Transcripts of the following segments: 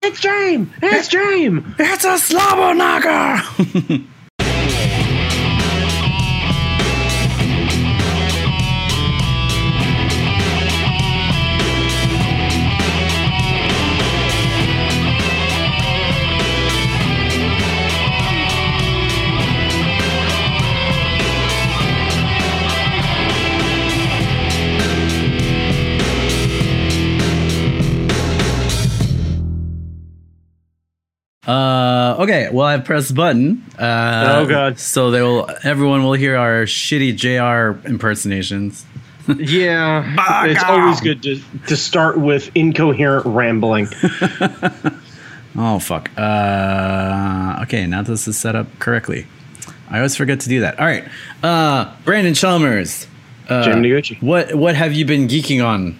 It's Dream! It's Dream! It's a Slobberknocker! Okay, well, I've pressed the button. Oh god! So everyone will hear our shitty JR impersonations. Yeah, it's always good to start with incoherent rambling. Oh fuck. Okay, now this is set up correctly. I always forget to do that. All right, Brandon Chalmers. Jamie Noguchi. What have you been geeking on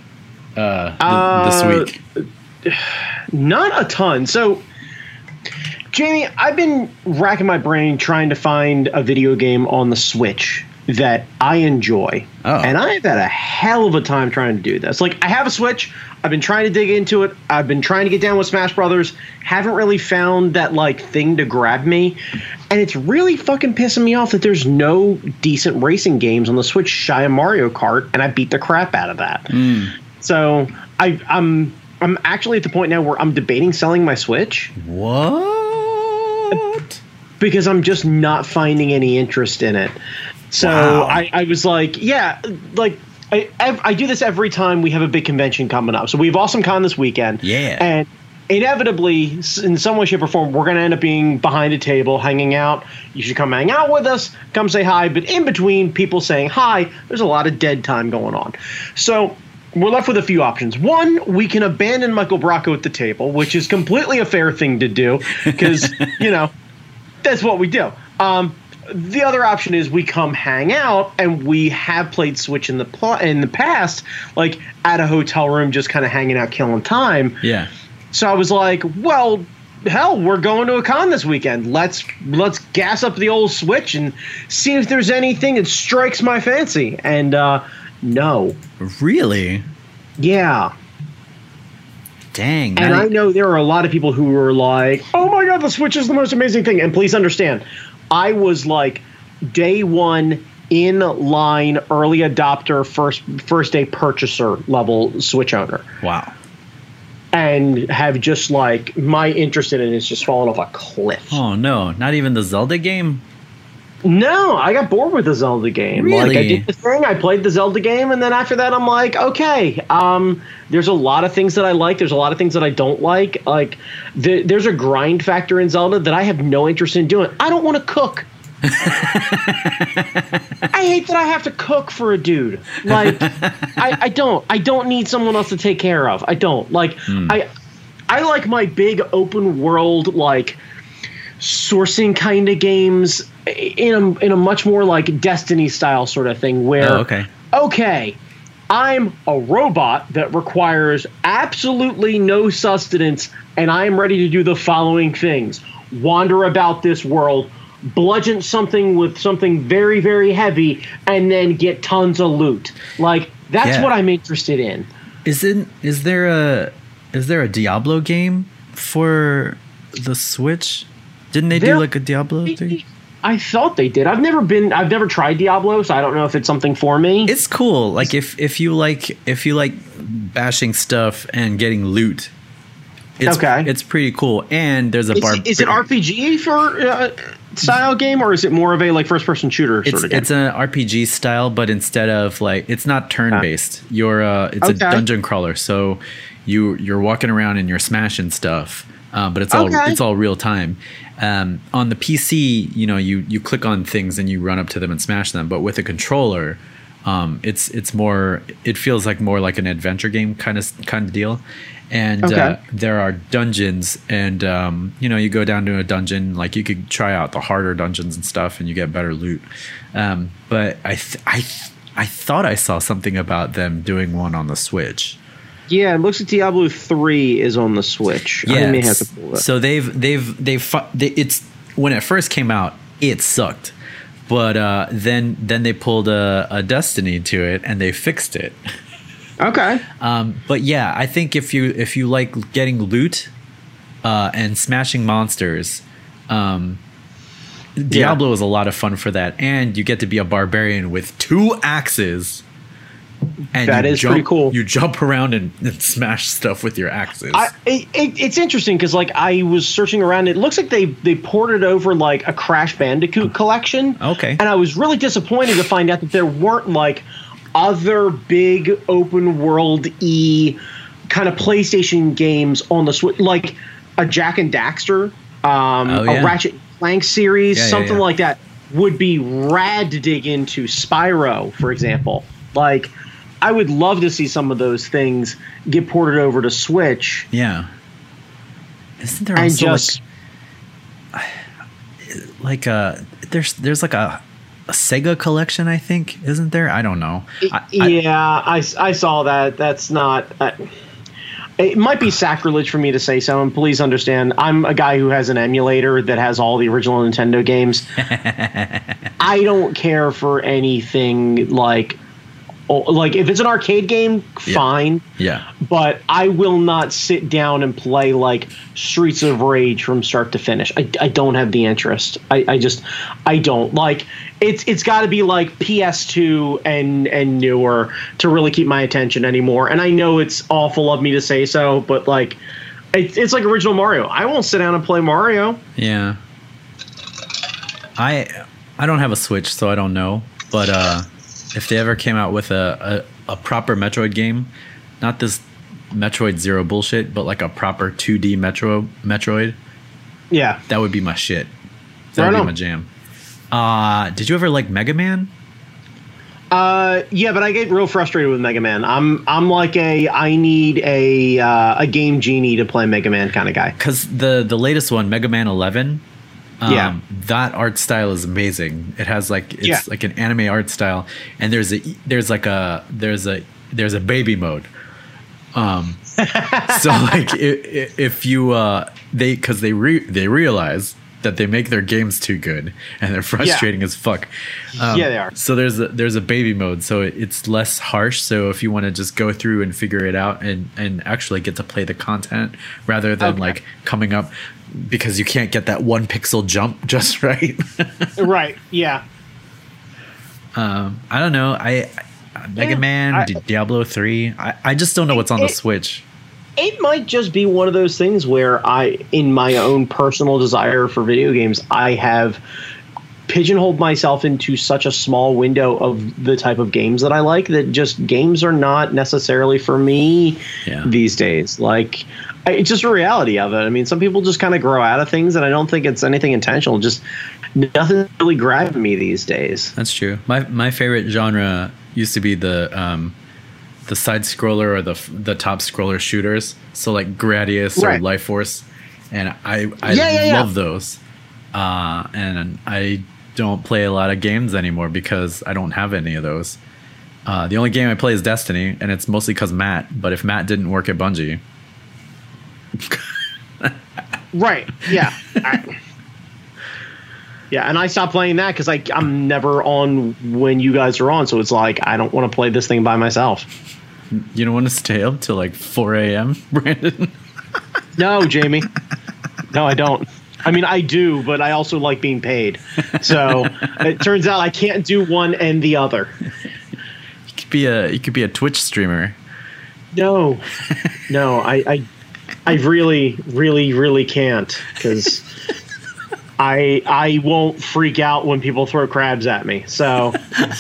this week? Not a ton. So, Jamie, I've been racking my brain trying to find a video game on the Switch that I enjoy. Oh. And I've had a hell of a time trying to do this. Like, I have a Switch. I've been trying to dig into it. I've been trying to get down with Smash Brothers. Haven't really found that, like, thing to grab me. And it's really fucking pissing me off that there's no decent racing games on the Switch shy of Mario Kart, and I beat the crap out of that. So I'm actually at the point now where I'm debating selling my Switch. What? Because I'm just not finding any interest in it. So wow. I was like, yeah, like I do this every time we have a big convention coming up. So we have AwesomeCon this weekend. Yeah. And inevitably, in some way, shape, or form, we're going to end up being behind a table, hanging out. You should come hang out with us, come say hi. But in between people saying hi, there's a lot of dead time going on. So we're left with a few options. One, we can abandon Michael Bracco at the table, which is completely a fair thing to do because, you know, that's what we do. The other option is we come hang out, and we have played Switch in the past, like at a hotel room, just kind of hanging out, killing time. Yeah. So I was like, well, hell, we're going to a con this weekend. Let's gas up the old Switch and see if there's anything that strikes my fancy. And no. Really? Yeah. Dang. And I know there are a lot of people who are like, oh my god, the Switch is the most amazing thing. And please understand, I was like day one in line early adopter first day purchaser level Switch owner. Wow. And have just like my interest in it is just fallen off a cliff. Oh no, not even the Zelda game? No, I got bored with the Zelda game. Really? Like, I did the thing, I played the Zelda game, and then after that I'm like, okay, there's a lot of things that I like, there's a lot of things that I don't like. Like, there's a grind factor in Zelda that I have no interest in doing. I don't want to cook. I hate that I have to cook for a dude. Like, I don't need someone else to take care of. I don't. Like, I like my big open world, like, sourcing kind of games in a much more like Destiny style sort of thing where okay, I'm a robot that requires absolutely no sustenance, and I am ready to do the following things: wander about this world, bludgeon something with something very, very heavy, and then get tons of loot. Like, that's what I'm interested in. Is there a Diablo game for the Switch? Didn't they do like a Diablo thing? I thought they did. I've never tried Diablo, so I don't know if it's something for me. It's cool. Like if you like bashing stuff and getting loot, it's pretty cool. And there's a is it RPG for style game, or is it more of a like first person shooter sort of game? It's an RPG style, but instead of like, it's not turn based. It's a dungeon crawler. So you're walking around and you're smashing stuff. But it's all real time. On the PC, you click on things and you run up to them and smash them. But with a controller, it's more. It feels like more like an adventure game kind of deal. And there are dungeons, and you go down to a dungeon. Like, you could try out the harder dungeons and stuff, and you get better loot. But I thought I saw something about them doing one on the Switch. Yeah, it looks like Diablo 3 is on the Switch. Yeah, I may have to pull it. So it's when it first came out, it sucked, but then they pulled a Destiny to it and they fixed it. Okay. But yeah, I think if you like getting loot, and smashing monsters. Diablo is a lot of fun for that, and you get to be a barbarian with 2 axes. And that is pretty cool. You jump around and smash stuff with your axes. It's interesting because like I was searching around. It looks like they ported over like a Crash Bandicoot collection. Okay. And I was really disappointed to find out that there weren't like other big open world-y kind of PlayStation games on the Switch, like a Jak and Daxter, a Ratchet & Clank series, something like that would be rad to dig into. Spyro, for example. Like, I would love to see some of those things get ported over to Switch. Yeah. Isn't there also there's like a Sega collection, I think, isn't there? I don't know. I saw that. That's not it might be sacrilege for me to say so, and please understand, I'm a guy who has an emulator that has all the original Nintendo games. I don't care for anything like if it's an arcade game, fine. Yeah. But I will not sit down and play like Streets of Rage from start to finish. I don't have the interest. I don't like. It's got to be like PS2 and newer to really keep my attention anymore. And I know it's awful of me to say so, but like it's like original Mario. I won't sit down and play Mario. Yeah. I don't have a Switch, so I don't know. But if they ever came out with a proper Metroid game, not this Metroid Zero bullshit, but like a proper 2D Metroid, yeah, that would be my shit. That would be my jam. Did you ever like Mega Man? Yeah, but I get real frustrated with Mega Man. I'm like I need a game genie to play Mega Man kind of guy. Because the latest one, Mega Man 11. That art style is amazing. It has like like an anime art style, and there's a baby mode. So like if you they realize that they make their games too good and they're frustrating as fuck. They are. So there's a baby mode, so it's less harsh. So if you want to just go through and figure it out and actually get to play the content rather than like coming up. Because you can't get that 1 pixel jump just right. Right. Yeah. I don't know. Mega Man, Diablo 3. I just don't know what's on the Switch. It might just be one of those things where in my own personal desire for video games, I have pigeonholed myself into such a small window of the type of games that I like that just games are not necessarily for me these days. Like, it's just a reality of it. I mean, some people just kind of grow out of things, and I don't think it's anything intentional. Just nothing really grabbing me these days. That's true. My favorite genre used to be the side scroller or the top scroller shooters. So like Gradius or Life Force, and I love those. And I don't play a lot of games anymore because I don't have any of those. The only game I play is Destiny, and it's mostly because Matt. But if Matt didn't work at Bungie. Right. Yeah. And I stopped playing that because I'm never on when you guys are on, so it's like I don't want to play this thing by myself. You don't want to stay up till like 4 a.m., Brandon? No, Jamie. No, I don't. I mean, I do, but I also like being paid. So it turns out I can't do one and the other. You could be a Twitch streamer. No, I really, really, really can't, because I won't freak out when people throw crabs at me. So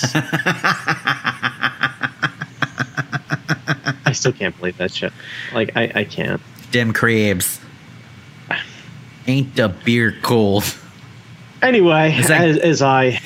I still can't believe that shit. Like, I can't. Damn crabs. Ain't the beer cold? Anyway, as I...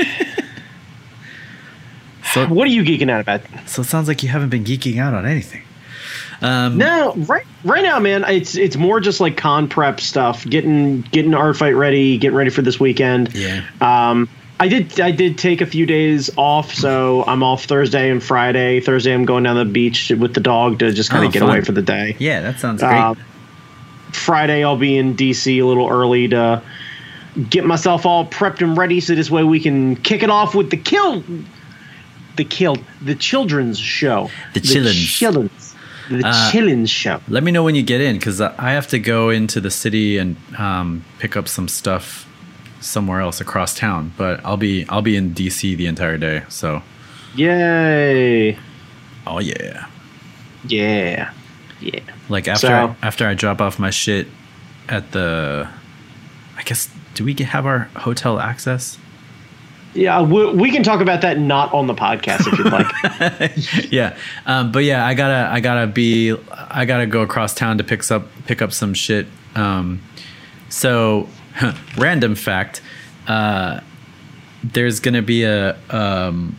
So, what are you geeking out about? So it sounds like you haven't been geeking out on anything. No, right now, man, it's more just like con prep stuff, getting Art Fight ready, getting ready for this weekend. Yeah. I did take a few days off, so I'm off Thursday and Friday. Thursday, I'm going down the beach with the dog to just kind of get away for the day. Yeah, that sounds great. Friday, I'll be in DC a little early to get myself all prepped and ready, so this way we can kick it off with the children's show. The children's. The Chillin' Show. Let me know when you get in, because I have to go into the city and pick up some stuff somewhere else across town. But I'll be in DC the entire day. So, yay! Oh yeah, yeah. Like after I drop off my shit at the, I guess, do we have our hotel access? Yeah, we can talk about that not on the podcast if you'd like. Yeah, but yeah, I gotta go across town to pick up some shit. So, random fact, there's gonna be an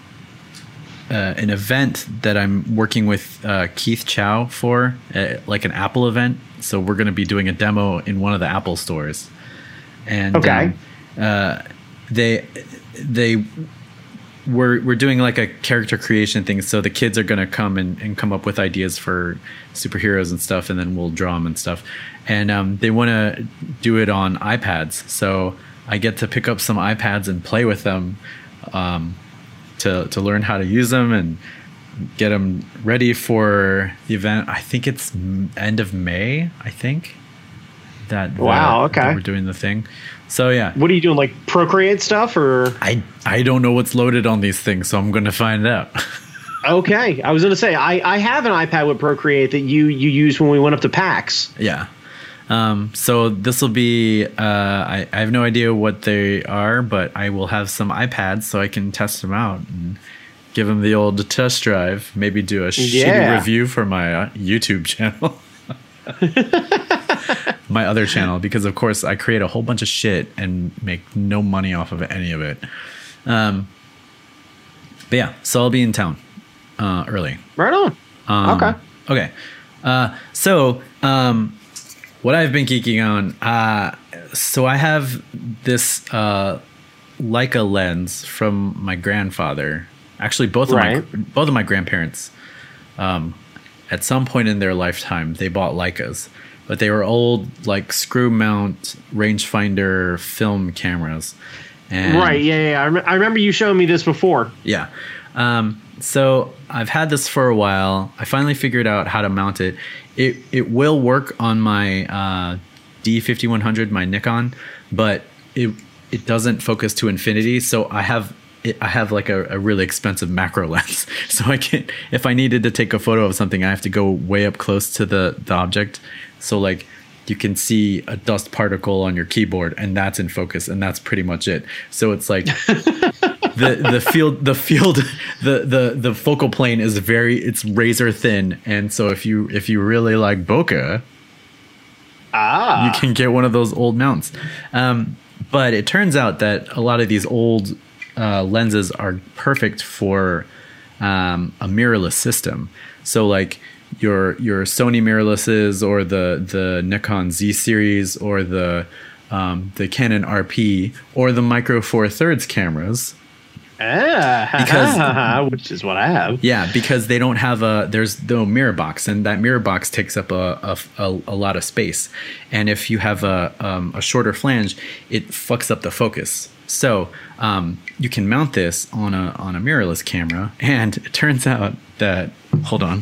event that I'm working with Keith Chow for, like an Apple event. So we're gonna be doing a demo in one of the Apple stores, and okay. We're doing like a character creation thing, so the kids are gonna come and come up with ideas for superheroes and stuff, and then we'll draw them and stuff. And they want to do it on iPads, so I get to pick up some iPads and play with them to learn how to use them and get them ready for the event. I think it's end of May. I think that we're doing the thing. So yeah. What are you doing, like Procreate stuff, or? I don't know what's loaded on these things, so I'm going to find out. Okay, I was going to say I have an iPad with Procreate that you used when we went up to PAX. Yeah. So this will be. I have no idea what they are, but I will have some iPads so I can test them out and give them the old test drive. Maybe do a shitty review for my YouTube channel. My other channel, because of course I create a whole bunch of shit and make no money off of any of it. But yeah, so I'll be in town early. Right on. Okay. So what I've been geeking on, so I have this Leica lens from my grandfather. Actually, both of my grandparents, at some point in their lifetime, they bought Leicas. But they were old, like screw mount rangefinder film cameras. And right, yeah. I remember you showing me this before. Yeah. So I've had this for a while. I finally figured out how to mount it. It will work on my D5100, my Nikon, but it doesn't focus to infinity. So I have like a really expensive macro lens. So I can't, if I needed to take a photo of something, I have to go way up close to the object. So like you can see a dust particle on your keyboard and that's in focus, and that's pretty much it. So it's like the focal plane is it's razor thin. And so if you really like bokeh, you can get one of those old mounts. But it turns out that a lot of these old lenses are perfect for a mirrorless system. So like your Sony mirrorlesses, or the Nikon Z series, or the Canon RP, or the Micro Four Thirds cameras. Which is what I have. Yeah, because they don't have there's no mirror box, and that mirror box takes up a lot of space. And if you have a shorter flange, it fucks up the focus. So you can mount this on a mirrorless camera, and it turns out that, hold on.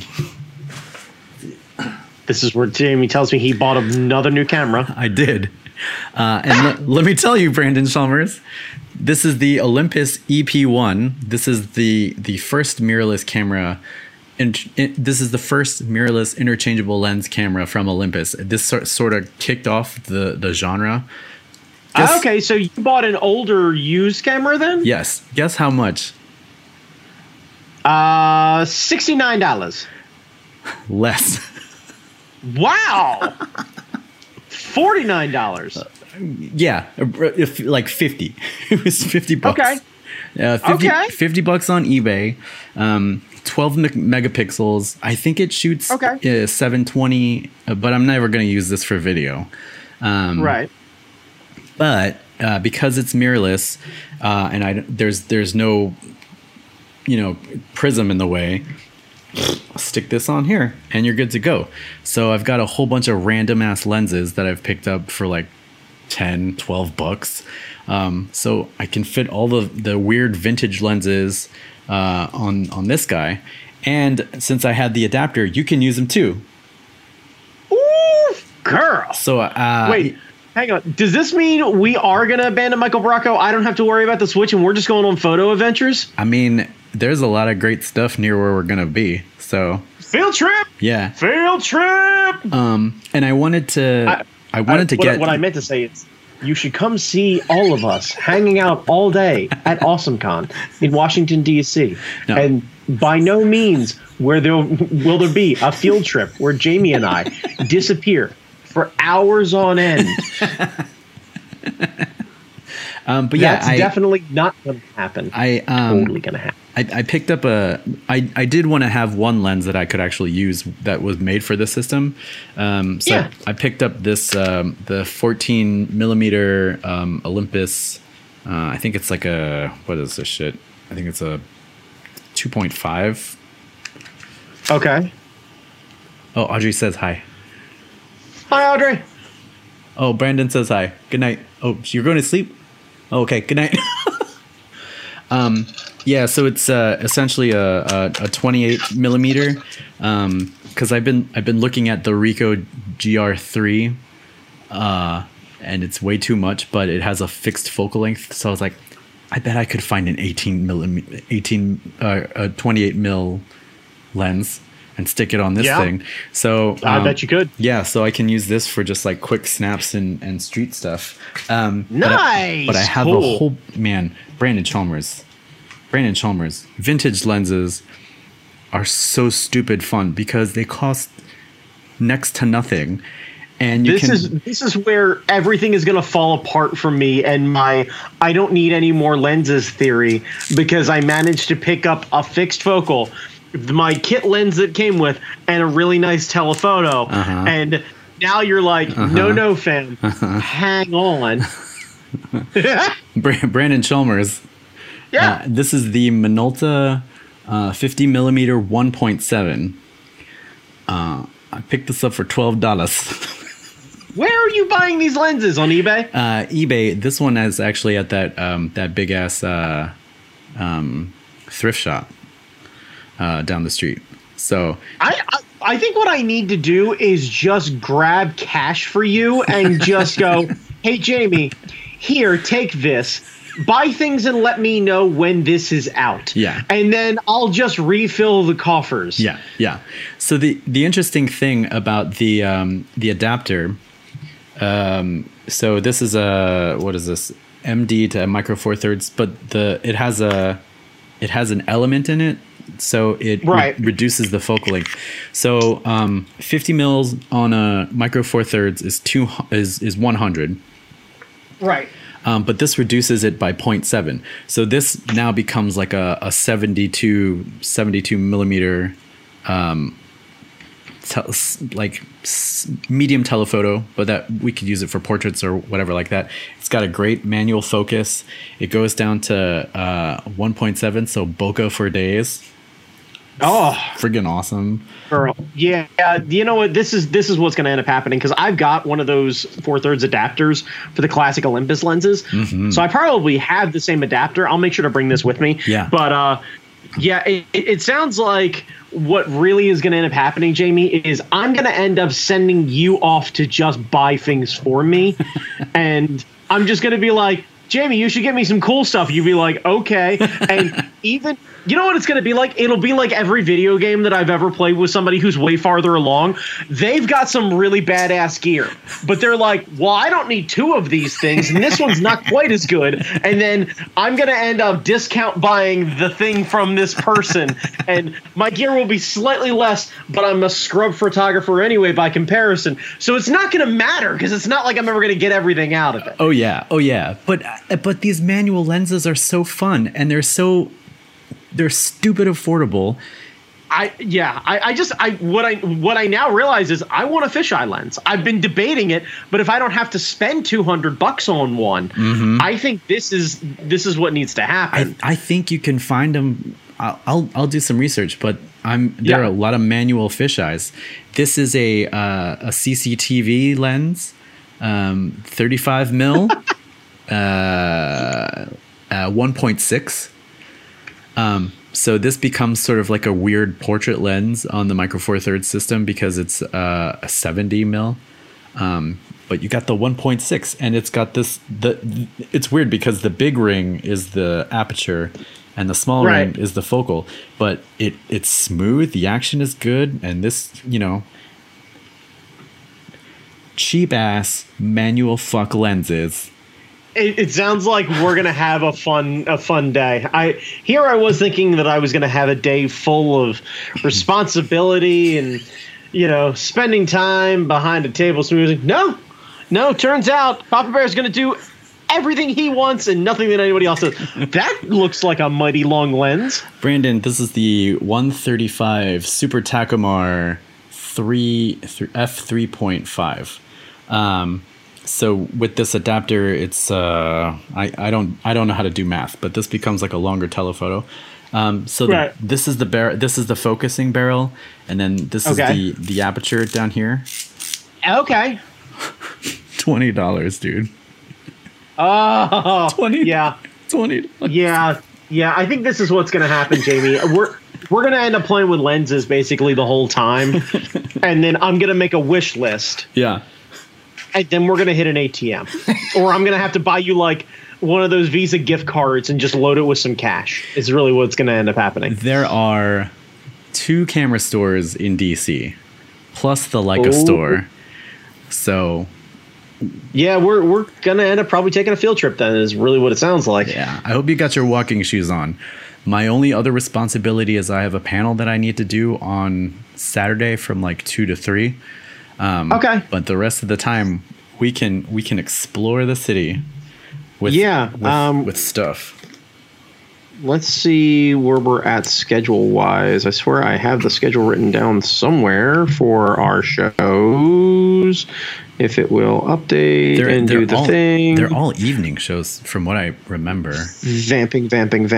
This is where Jamie tells me he bought another new camera. I did. And let me tell you, Brandon Chalmers, this is the Olympus EP1. This is the first mirrorless camera. This is the first mirrorless interchangeable lens camera from Olympus. This sort of kicked off the genre. Okay, so you bought an older used camera then? Yes. Guess how much? $69. Less. Wow. $49. Yeah, if like 50. It was $50. Okay. 50 on eBay. 12 megapixels. I think it shoots 720, but I'm never going to use this for video. Right. But because it's mirrorless, and there's no prism in the way, I'll stick this on here and you're good to go. So I've got a whole bunch of random ass lenses that I've picked up for like $10-12. So I can fit all the weird vintage lenses on this guy, And since I had the adapter, you can use them too. Ooh, girl. So wait, hang on. Does this mean we are going to abandon Michael Bracco? I don't have to worry about the Switch and we're just going on photo adventures? I mean, there's a lot of great stuff near where we're going to be. So field trip. Yeah. Field trip. And I wanted to what I meant to say is you should come see all of us hanging out all day at AwesomeCon in Washington, D.C. No. And by no means will there be a field trip where Jamie and I disappear for hours on end. But yeah, that's definitely not going to happen. Totally going to happen. I picked up I did want to have one lens that I could actually use that was made for the system. I picked up this, the 14 millimeter Olympus. I think it's like what is this shit? I think it's a 2.5. Okay. Oh, Audrey says hi. Hi, Audrey. Oh, Brandon says hi. Good night. Oh, you're going to sleep? Oh, okay. Good night. Yeah, so it's essentially a 28 millimeter. Because I've been looking at the Ricoh GR3, and it's way too much, but it has a fixed focal length. So I was like, I bet I could find an 28 mil lens and stick it on this thing. So I bet you could. Yeah, so I can use this for just like quick snaps and street stuff. Nice. But I have a whole Brandon Chalmers, vintage lenses are so stupid fun because they cost next to nothing. And this is where everything is going to fall apart for me and my I don't need any more lenses theory, because I managed to pick up a fixed focal, my kit lens that came with, and a really nice telephoto. And now you're like, no, fam, hang on. Brandon Chalmers. Yeah. This is the Minolta 50 millimeter 1.7. I picked this up for $12. Where are you buying these lenses? On eBay? eBay. This one is actually at that big ass thrift shop down the street. So I think what I need to do is just grab cash for you and just go, hey Jamie, here, take this. Buy things and let me know when this is out. Yeah. And then I'll just refill the coffers. Yeah, yeah. So the interesting thing about the adapter, so this is what is this? MD to Micro Four Thirds, but it has an element in it, so it reduces the focal length. So 50 mils on a Micro Four Thirds is 100. Right. But this reduces it by 0.7. So this now becomes like a 72 millimeter, medium telephoto, but that we could use it for portraits or whatever like that. It's got a great manual focus. It goes down to 1.7, so bokeh for days. Oh, friggin' awesome. Girl. Yeah, you know what? This is what's going to end up happening, because I've got one of those 4/3 adapters for the classic Olympus lenses. So I probably have the same adapter. I'll make sure to bring this with me. Yeah. But it sounds like what really is going to end up happening, Jamie, is I'm going to end up sending you off to just buy things for me. And I'm just going to be like, Jamie, you should get me some cool stuff. You'd be like, okay. And even, you know what it's going to be like? It'll be like every video game that I've ever played with somebody who's way farther along. They've got some really badass gear, but they're like, well, I don't need two of these things, and this one's not quite as good. And then I'm going to end up discount buying the thing from this person, and my gear will be slightly less, but I'm a scrub photographer anyway by comparison. So it's not going to matter, because it's not like I'm ever going to get everything out of it. Oh, yeah. But these manual lenses are so fun, and they're stupid affordable. What I now realize is I want a fisheye lens. I've been debating it, but if I don't have to spend $200 on one, I think this is what needs to happen. I think you can find them. I'll do some research, but there are a lot of manual fisheyes. This is a CCTV lens, 35 mil. 1.6. So this becomes sort of like a weird portrait lens on the Micro Four Thirds system because it's a 70 mil. But you got the 1.6, and it's got this. It's weird because the big ring is the aperture, and the small ring is the focal. But it's smooth. The action is good, and this, cheap ass manual fuck lenses. It sounds like we're gonna have a fun day. I was thinking that I was gonna have a day full of responsibility and spending time behind a table smoozing. No. Turns out Papa Bear's gonna do everything he wants and nothing that anybody else does. That looks like a mighty long lens. Brandon, this is the 135 Super Takumar f3.5. So with this adapter, it's I don't know how to do math, but this becomes like a longer telephoto. This is the this is the focusing barrel, and then this is the aperture down here. Okay. $20, dude. Oh, 20. Yeah. $20. Yeah. I think this is what's gonna happen, Jamie. We're gonna end up playing with lenses basically the whole time, and then I'm gonna make a wish list. Yeah. And then we're going to hit an ATM. Or I'm going to have to buy you like one of those Visa gift cards and just load it with some cash. Is really what's going to end up happening. There are 2 camera stores in DC, plus the Leica store. So yeah, we're going to end up probably taking a field trip then, is really what it sounds like. Yeah, I hope you got your walking shoes on. My only other responsibility is I have a panel that I need to do on Saturday from like 2 to 3. Okay. But the rest of the time we can explore the city with stuff. Let's see where we're at schedule wise. I swear I have the schedule written down somewhere for our shows. If it will update do the thing. They're all evening shows from what I remember. Vamping.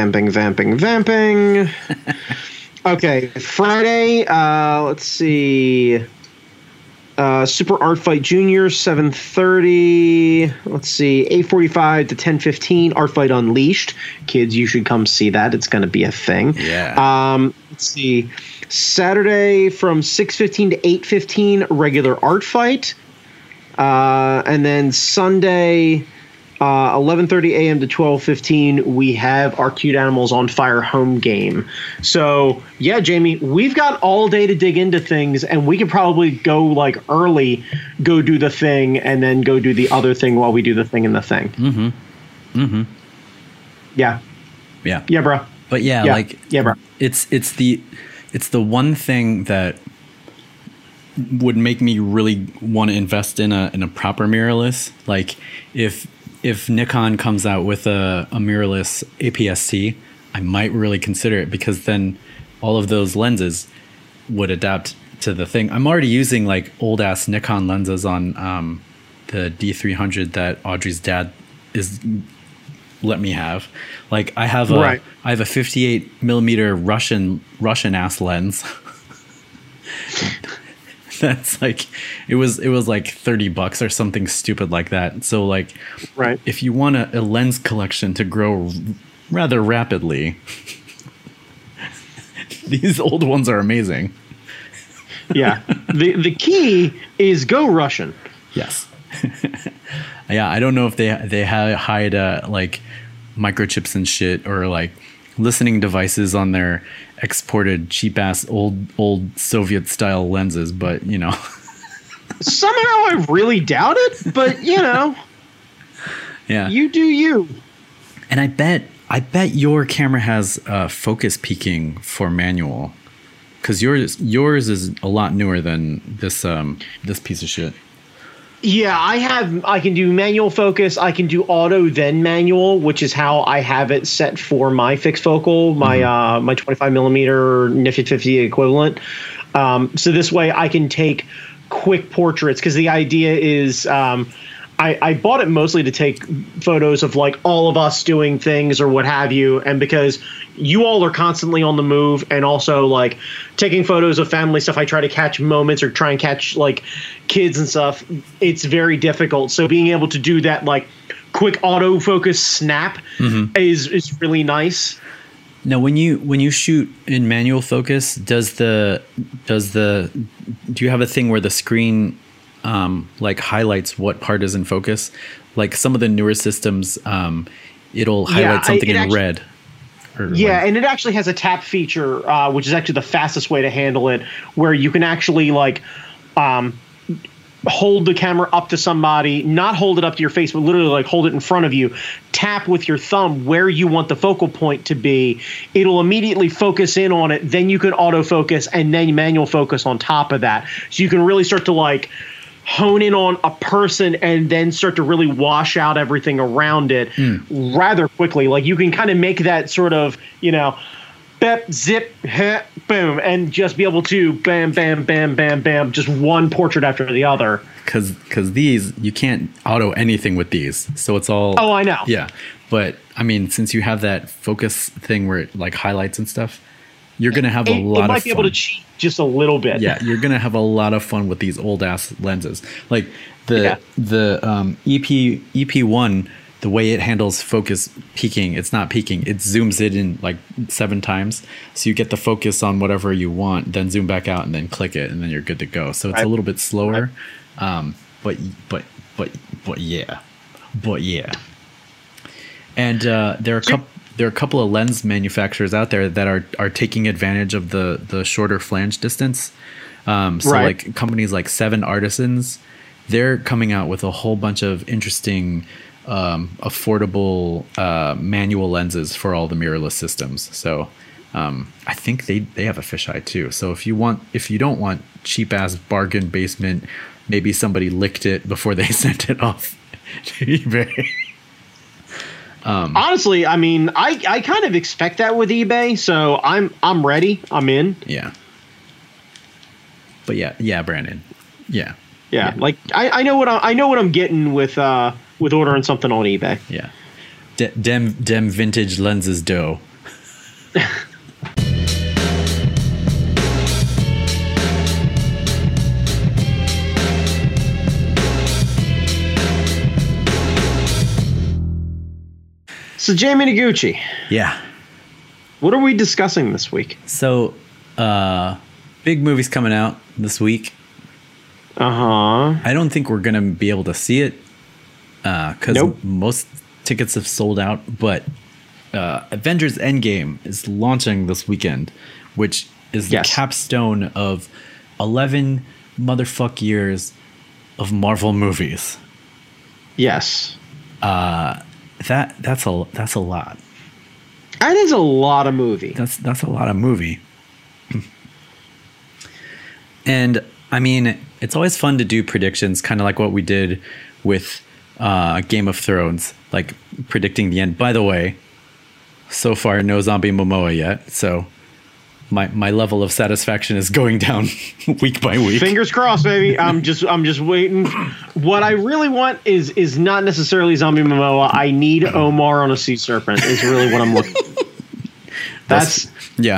Okay, Friday, let's see. Super Art Fight Junior, 7:30. Let's see, 8:45 to 10:15. Art Fight Unleashed. Kids, you should come see that. It's going to be a thing. Yeah. Let's see, Saturday from 6:15 to 8:15. Regular Art Fight. And then Sunday, 11:30 a.m. to 12:15. We have our Cute Animals on Fire home game. So yeah, Jamie, we've got all day to dig into things, and we could probably go like early, go do the thing, and then go do the other thing while we do the thing and the thing. Yeah, bro. But bro. It's the one thing that would make me really want to invest in a proper mirrorless. Like if Nikon comes out with a mirrorless APS-C, I might really consider it, because then all of those lenses would adapt to the thing. I'm already using like old ass Nikon lenses on the D300 that Audrey's dad is let me have. Like I have a 58 millimeter Russian ass lens. That's like it was like $30 or something stupid like that. So like if you want a lens collection to grow rather rapidly, these old ones are amazing. Yeah. The key is go Russian. Yes. Yeah, I don't know if they hide like microchips and shit, or like listening devices on their exported cheap ass old Soviet style lenses, but somehow I really doubt it, but yeah, you do you. And I bet your camera has focus peaking for manual, because yours is a lot newer than this piece of shit. Yeah, I can do manual focus. I can do auto then manual, which is how I have it set for my fixed focal, my 25 millimeter Nifty 50 equivalent. So this way I can take quick portraits, because the idea is I bought it mostly to take photos of like all of us doing things or what have you, and because you all are constantly on the move, and also like taking photos of family stuff, I try to catch moments or try and catch like kids and stuff. It's very difficult. So being able to do that like quick autofocus snap is really nice. Now, when you shoot in manual focus, do you have a thing where the screen like highlights what part is in focus? Like some of the newer systems, it'll highlight something in red. Yeah, and it actually has a tap feature, which is actually the fastest way to handle it, where you can actually like hold the camera up to somebody, not hold it up to your face, but literally like hold it in front of you, tap with your thumb where you want the focal point to be. It'll immediately focus in on it. Then you can autofocus and then manual focus on top of that. So you can really start to like hone in on a person and then start to really wash out everything around it rather quickly. Like you can kind of make that sort of, you know, bep, zip, heh, boom, and just be able to bam, bam, bam, bam, bam, just one portrait after the other. Because these, you can't auto anything with these. So it's all... Oh, I know. Yeah. But, I mean, since you have that focus thing where it like highlights and stuff, you're going to have a lot of fun. It might be able to cheat just a little bit. Yeah, you're going to have a lot of fun with these old-ass lenses. Like the EP1... the way it handles focus peaking, it's not peaking. It zooms it in like 7 times. So you get the focus on whatever you want, then zoom back out and then click it, and then you're good to go. So it's a little bit slower. But yeah. And there are a couple of lens manufacturers out there that are taking advantage of the shorter flange distance. Like companies like Seven Artisans, they're coming out with a whole bunch of interesting affordable manual lenses for all the mirrorless systems. So I think they have a fisheye too. So if you don't want cheap ass bargain basement, maybe somebody licked it before they sent it off to eBay. Honestly, I mean, I kind of expect that with eBay, so I'm ready. I'm in. Yeah. But yeah, Brandon. Yeah. Yeah. Like I know what I'm getting with ordering something on eBay. Yeah. Dem vintage lenses dough. So Jamie Noguchi. Yeah. What are we discussing this week? So big movies coming out this week. Uh-huh. I don't think we're going to be able to see it because most tickets have sold out. But Avengers Endgame is launching this weekend, which is the capstone of 11 motherfuck years of Marvel movies. Yes. That's a lot. That is a lot of movie. That's a lot of movie. And I mean, it's always fun to do predictions, kind of like what we did with Game of Thrones, like predicting the end. By the way, so far no Zombie Momoa yet, so my level of satisfaction is going down week by week. Fingers crossed, baby. I'm just waiting. What I really want is not necessarily Zombie Momoa. I need Omar on a sea serpent. Is really what I'm looking for. That's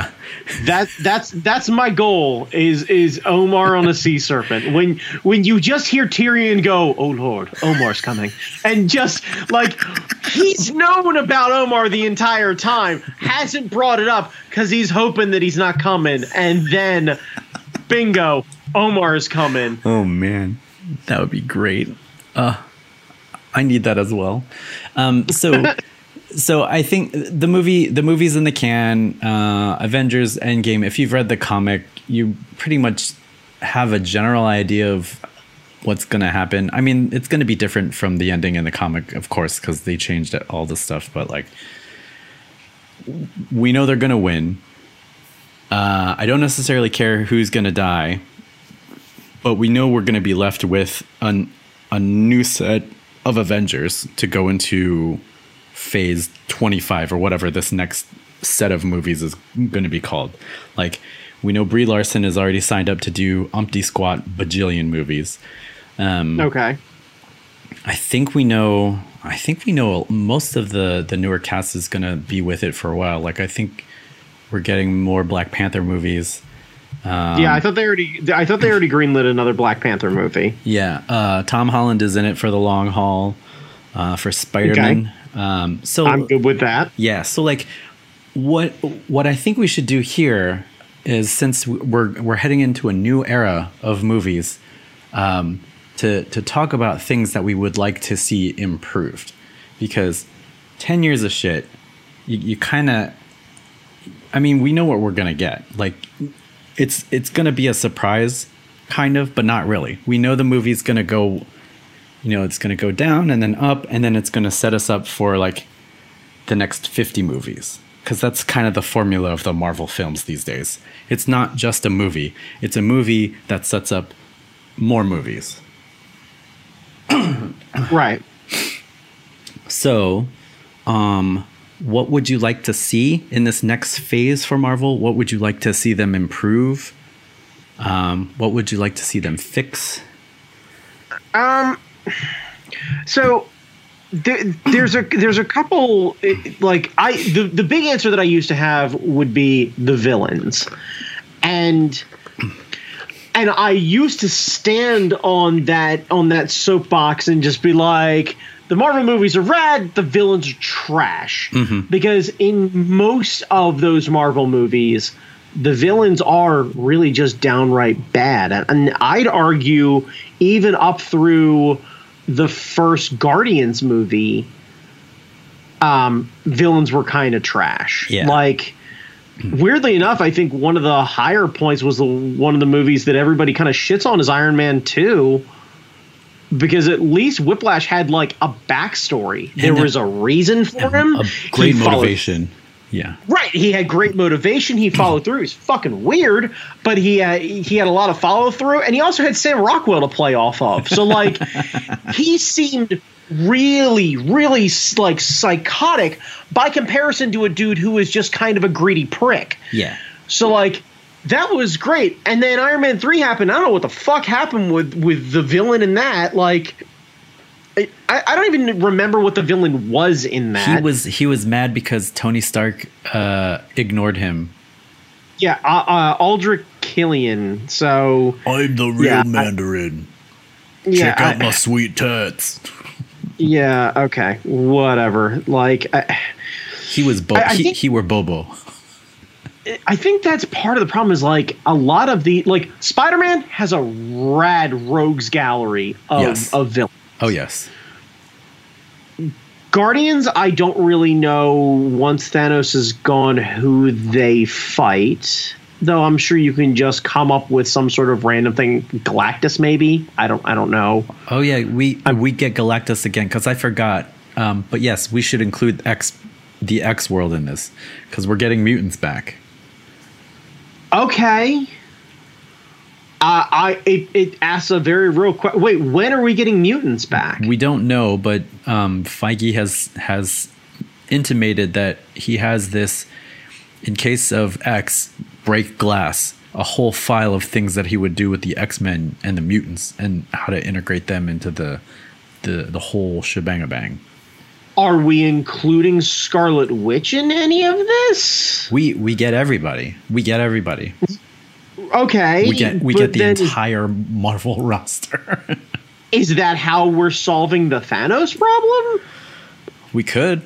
my goal is Omar on a sea serpent. When you just hear Tyrion go, "Oh Lord, Omar's coming," and just like he's known about Omar the entire time, hasn't brought it up because he's hoping that he's not coming, and then bingo, Omar is coming. Oh man, that would be great. I need that as well. So I think the movie's in the can. Avengers Endgame. If you've read the comic, you pretty much have a general idea of what's going to happen. I mean, it's going to be different from the ending in the comic, of course, because they changed all this stuff. But like, we know they're going to win. I don't necessarily care who's going to die, but we know we're going to be left with a new set of Avengers to go into phase 25 or whatever this next set of movies is going to be called. Like, we know Brie Larson is already signed up to do umpty squat bajillion movies. Okay. I think we know most of the newer cast is going to be with it for a while. Like, I think we're getting more Black Panther movies. I thought they already greenlit another Black Panther movie. Yeah. Tom Holland is in it for the long haul, for Spider-Man. Okay. So I'm good with that. Yeah. So like what I think we should do here is, since we're heading into a new era of movies, to talk about things that we would like to see improved, because 10 years of shit, you kind of, I mean, we know what we're gonna get. Like, it's gonna be a surprise, kind of, but not really. We know the movie's gonna go, it's gonna go down and then up, and then it's gonna set us up for like the next 50 movies. Because that's kind of the formula of the Marvel films these days. It's not just a movie. It's a movie that sets up more movies. Right. So, what would you like to see in this next phase for Marvel? What would you like to see them improve? What would you like to see them fix? So... There's a couple, like, the big answer that I used to have would be the villains, and I used to stand on that soapbox and just be like, the Marvel movies are rad, the villains are trash, because in most of those Marvel movies, the villains are really just downright bad, and I'd argue even up through the first Guardians movie, villains were kind of trash. Yeah. Like, weirdly enough, I think one of the higher points was one of the movies that everybody kind of shits on is Iron Man 2, because at least Whiplash had like a backstory. There was a reason for him. A great motivation. Yeah. Right. He had great motivation. He followed through. He's fucking weird, but he had a lot of follow through, and he also had Sam Rockwell to play off of. So like, he seemed really, really like psychotic by comparison to a dude who was just kind of a greedy prick. Yeah. So like, that was great. And then Iron Man 3 happened. I don't know what the fuck happened with the villain in that. Like, I don't even remember what the villain was in that. He was mad because Tony Stark ignored him. Yeah, Aldrich Killian. So I'm the real Mandarin. Check out my sweet tats. Yeah. Okay. Whatever. Like, he was he were Bobo. I think that's part of the problem. Is like a lot of the Spider-Man has a rad rogues gallery of villains. Oh, yes. Guardians, I don't really know once Thanos is gone who they fight. Though I'm sure you can just come up with some sort of random thing. Galactus, maybe? I don't know. Oh, yeah. We get Galactus again, because I forgot. But yes, we should include the X world in this, because we're getting mutants back. Okay. It asks a very real question. Wait, when are we getting mutants back? We don't know, but Feige has intimated that he has this, in case of X, break glass, a whole file of things that he would do with the X-Men and the mutants and how to integrate them into the whole shebang-a-bang. Are we including Scarlet Witch in any of this? We get everybody. We get everybody. Okay. We get the entire Marvel roster. Is that how we're solving the Thanos problem? We could.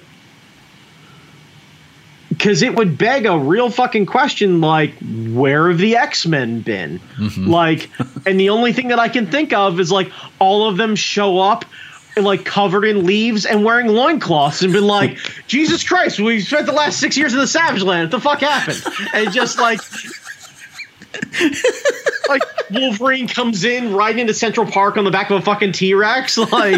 Because it would beg a real fucking question, like, where have the X-Men been? Like, and the only thing that I can think of is, like, all of them show up, like, covered in leaves and wearing loincloths and been like, Jesus Christ, we spent the last 6 years in the Savage Land. What the fuck happened? And just, like... like Wolverine comes in riding into Central Park on the back of a fucking T-Rex, like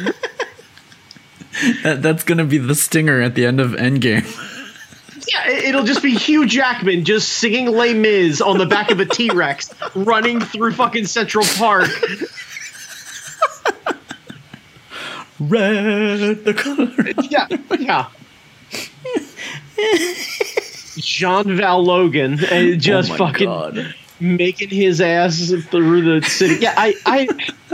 that's gonna be the stinger at the end of Endgame. Yeah, it'll just be Hugh Jackman just singing Les Mis on the back of a T-Rex running through fucking Central Park. Red the color. Yeah. Jean Val Logan just fucking God. Making his ass through the city. Yeah, I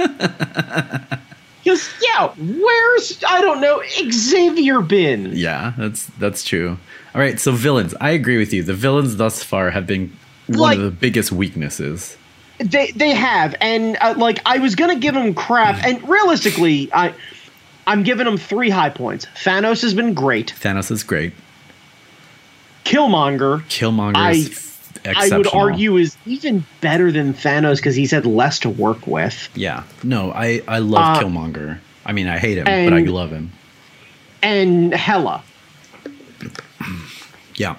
just where's I don't know Xavier been? Yeah, that's true. All right, so villains. I agree with you. The villains thus far have been one of the biggest weaknesses. They have, and I was gonna give them crap, and realistically, I'm giving them 3 high points. Thanos has been great. Thanos is great. Killmonger. I would argue is even better than Thanos because he's had less to work with. Yeah. No, I love Killmonger. I mean, I hate him, but I love him. And Hela. Yeah.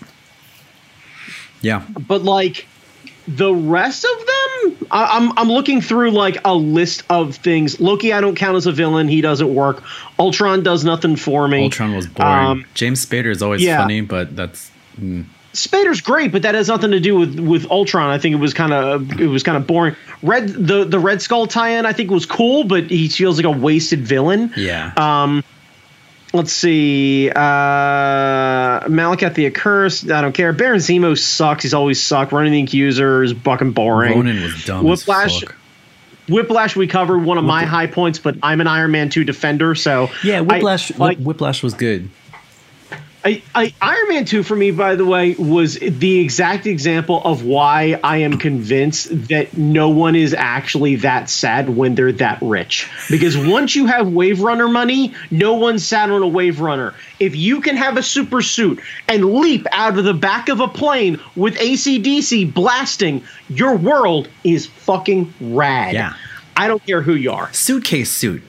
Yeah. But like the rest of them, I'm looking through like a list of things. Loki, I don't count as a villain. He doesn't work. Ultron does nothing for me. Ultron was boring. James Spader is always funny, but that's. Spader's great, but that has nothing to do with Ultron. I think it was kind of boring. The Red Skull tie-in I think was cool, but he feels like a wasted villain. Yeah. Let's see. Malachi the Accursed. I don't care. Baron Zemo sucks. He's always sucked. Running the Accuser is fucking boring. Ronan was dumb. Whiplash we covered one of my high points, but I'm an Iron Man 2 defender, so yeah. Whiplash was good. Iron Man 2 for me, by the way, was the exact example of why I am convinced that no one is actually that sad when they're that rich. Because once you have Wave Runner money, no one's sad on a Wave Runner. If you can have a super suit and leap out of the back of a plane with AC/DC blasting, your world is fucking rad. Yeah. I don't care who you are. Suitcase suit.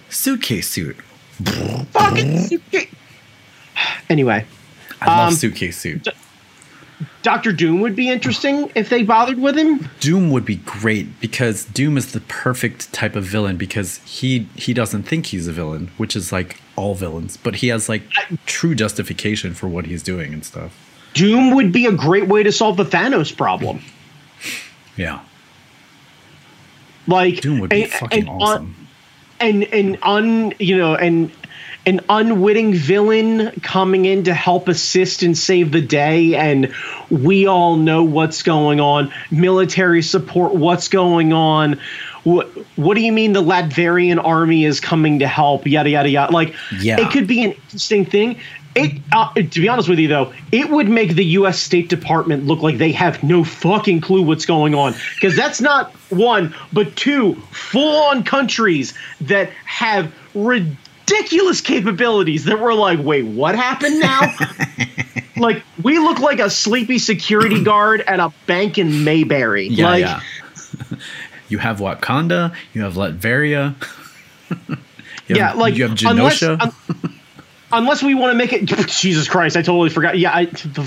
Fucking suitcase. Anyway. I love Suitcase Suit. Dr. Doom would be interesting if they bothered with him. Doom would be great because Doom is the perfect type of villain because he doesn't think he's a villain, which is like all villains, but he has like true justification for what he's doing and stuff. Doom would be a great way to solve the Thanos problem. Yeah. Like Doom would be fucking awesome. An unwitting villain coming in to help assist and save the day, and we all know what's going on. Military support, what's going on? What do you mean the Latvian army is coming to help? Yada yada yada. Like, it could be an interesting thing. To be honest with you, though, it would make the U.S. State Department look like they have no fucking clue what's going on. Because that's not one, but two full-on countries that have ridiculous capabilities that we're like, wait, what happened now? Like, we look like a sleepy security guard at a bank in Mayberry. Yeah. You have Wakanda, you have Latveria. You have Genosha. Unless we want to make it, Jesus Christ, I totally forgot. Yeah,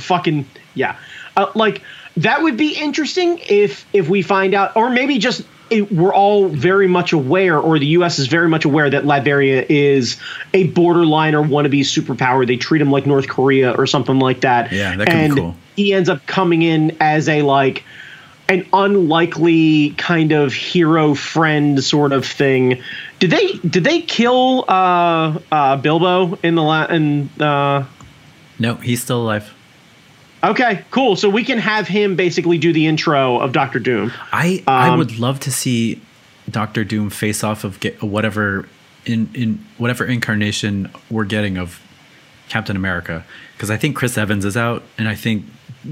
like that would be interesting if we find out, or maybe just we're all very much aware, or the U.S. is very much aware that Latveria is a borderline or wannabe superpower. They treat him like North Korea or something like that. Yeah, that could be cool. He ends up coming in as an unlikely kind of hero friend sort of thing. Did they kill Bilbo in the No, he's still alive. Okay, cool. So we can have him basically do the intro of Doctor Doom. I would love to see Doctor Doom face off of whatever in whatever incarnation we're getting of Captain America, because I think Chris Evans is out, and I think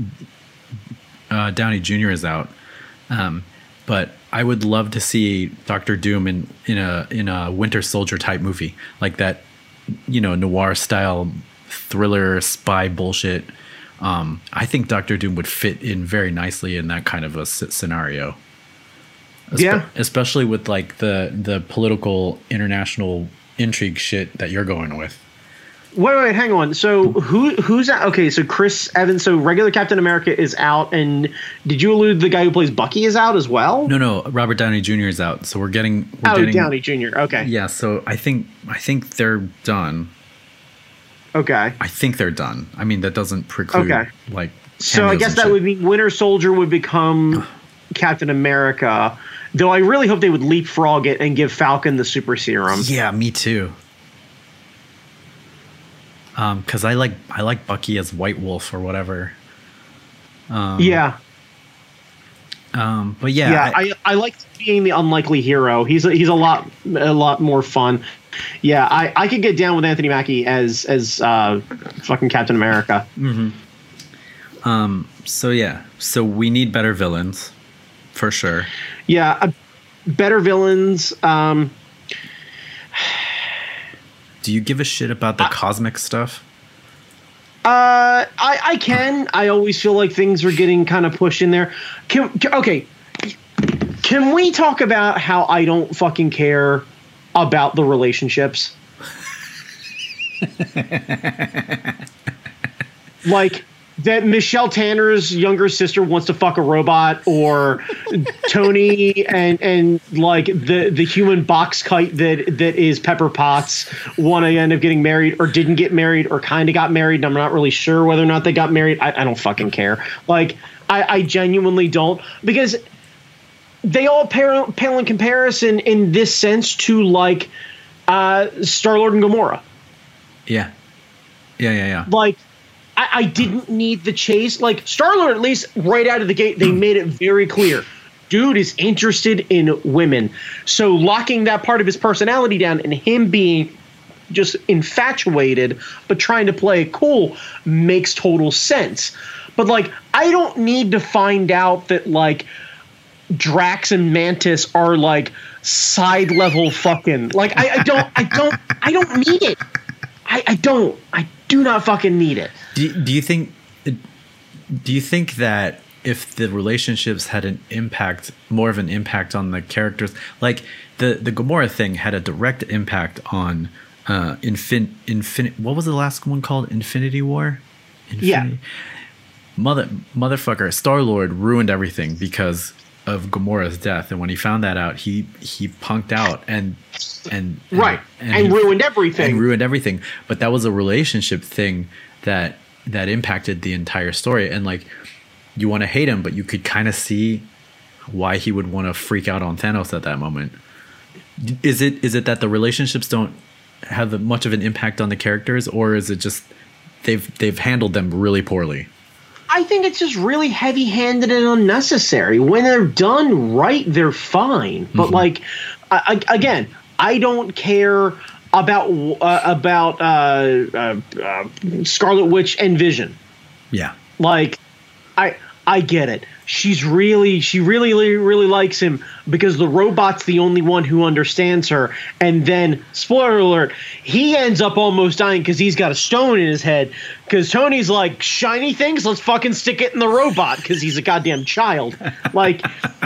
Downey Jr. is out. But I would love to see Doctor Doom in a Winter Soldier type movie, like that, noir style thriller spy bullshit. I think Doctor Doom would fit in very nicely in that kind of a scenario. Especially with like the political international intrigue shit that you're going with. Wait, hang on. So who's out? Okay, so Chris Evans. So regular Captain America is out, and did you allude the guy who plays Bucky is out as well? No. Robert Downey Jr. is out. So we're getting Downey Jr. Okay. Yeah. So I think they're done. Okay. I think they're done. I mean, that doesn't preclude like. So I guess that would mean Winter Soldier would become Captain America. Though I really hope they would leapfrog it and give Falcon the super serum. Yeah, me too. Because I like Bucky as White Wolf or whatever. But yeah. I like being the unlikely hero. He's a lot more fun. Yeah, I could get down with Anthony Mackie as fucking Captain America. Mm-hmm. So we need better villains, for sure. Yeah, better villains. Do you give a shit about the cosmic stuff? I can. I always feel like things are getting kind of pushed in there. Okay. Can we talk about how I don't fucking care about the relationships? Like that Michelle Tanner's younger sister wants to fuck a robot, or Tony and like the human box kite that is Pepper Potts want to end up getting married, or didn't get married, or kind of got married, and I'm not really sure whether or not they got married. I don't fucking care. Like I genuinely don't, because they all pale in comparison in this sense to like Star-Lord and Gamora. Yeah. Like, I didn't need the chase. Like, Star-Lord, at least right out of the gate, they made it very clear. Dude is interested in women. So locking that part of his personality down and him being just infatuated but trying to play it cool makes total sense. But, like, I don't need to find out that, like, Drax and Mantis are, like, side-level fucking. Like, I don't need it. I do not fucking need it. Do you think that if the relationships had more of an impact on the characters, like the Gamora thing had a direct impact on what was the last one called? Infinity War? Yeah. Motherfucker, Star-Lord ruined everything because of Gamora's death, and when he found that out, he punked out and ruined everything. But that was a relationship thing that impacted the entire story. And like, you want to hate him, but you could kind of see why he would want to freak out on Thanos at that moment. Is it that the relationships don't have much of an impact on the characters, or is it just they've handled them really poorly? I think it's just really heavy-handed and unnecessary. When they're done right, they're fine. But like, again, I don't care about Scarlet Witch and Vision. Yeah, like I get it. She really likes him because the robot's the only one who understands her. And then, spoiler alert, he ends up almost dying because he's got a stone in his head. Because Tony's like, shiny things, let's fucking stick it in the robot because he's a goddamn child. Like,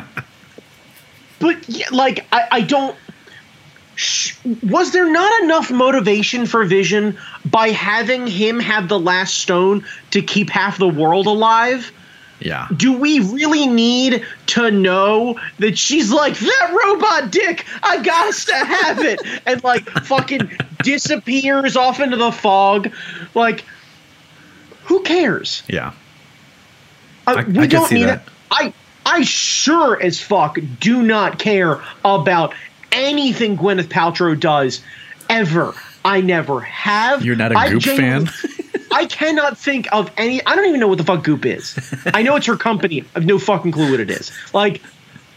but yeah, like I don't. Was there not enough motivation for Vision by having him have the last stone to keep half the world alive? Yeah. Do we really need to know that she's like, that robot dick, I got to have it, and like fucking disappears off into the fog? Like, who cares? Yeah. We don't need it. I sure as fuck do not care about anything Gwyneth Paltrow does ever. I never have. You're not a Goop fan? I cannot think of any. I don't even know what the fuck Goop is. I know it's her company. I have no fucking clue what it is. Like,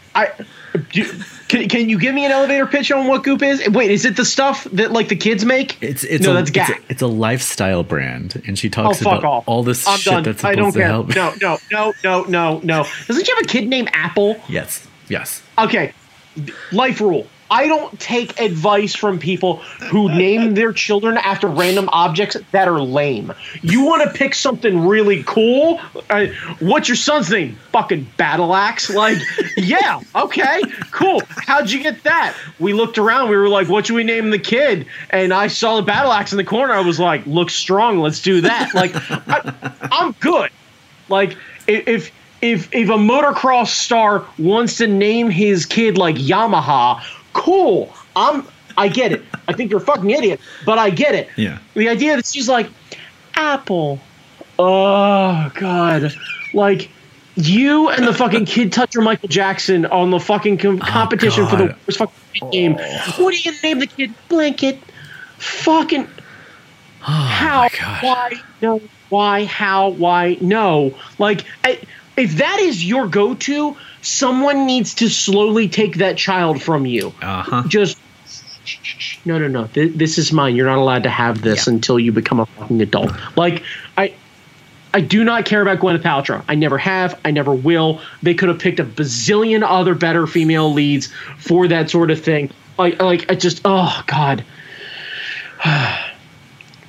can you give me an elevator pitch on what Goop is? Wait, is it the stuff that like the kids make? That's gag. It's a lifestyle brand, and she talks about all this shit that's supposed to help. No. Doesn't she have a kid named Apple? Yes. Okay. Life rule. I don't take advice from people who name their children after random objects that are lame. You want to pick something really cool? What's your son's name? Fucking Battle Axe? Like, yeah, okay, cool. How'd you get that? We looked around. We were like, what should we name the kid? And I saw the Battle Axe in the corner. I was like, looks strong. Let's do that. Like, I'm good. Like, if a motocross star wants to name his kid like Yamaha, cool. I get it. I think you're a fucking idiot, but I get it. Yeah. The idea that she's like, Apple. Oh, God. Like, you and the fucking kid toucher Michael Jackson on the fucking competition for the worst fucking game. What are you going to name the kid? Blanket. Fucking. How? Why? No. Why? How? Why? No. Like, if that is your go-to, someone needs to slowly take that child from you. Just no. This is mine. You're not allowed to have this until you become a fucking adult. Like, I do not care about Gwyneth Paltrow. I never have. I never will. They could have picked a bazillion other better female leads for that sort of thing. I just, oh God.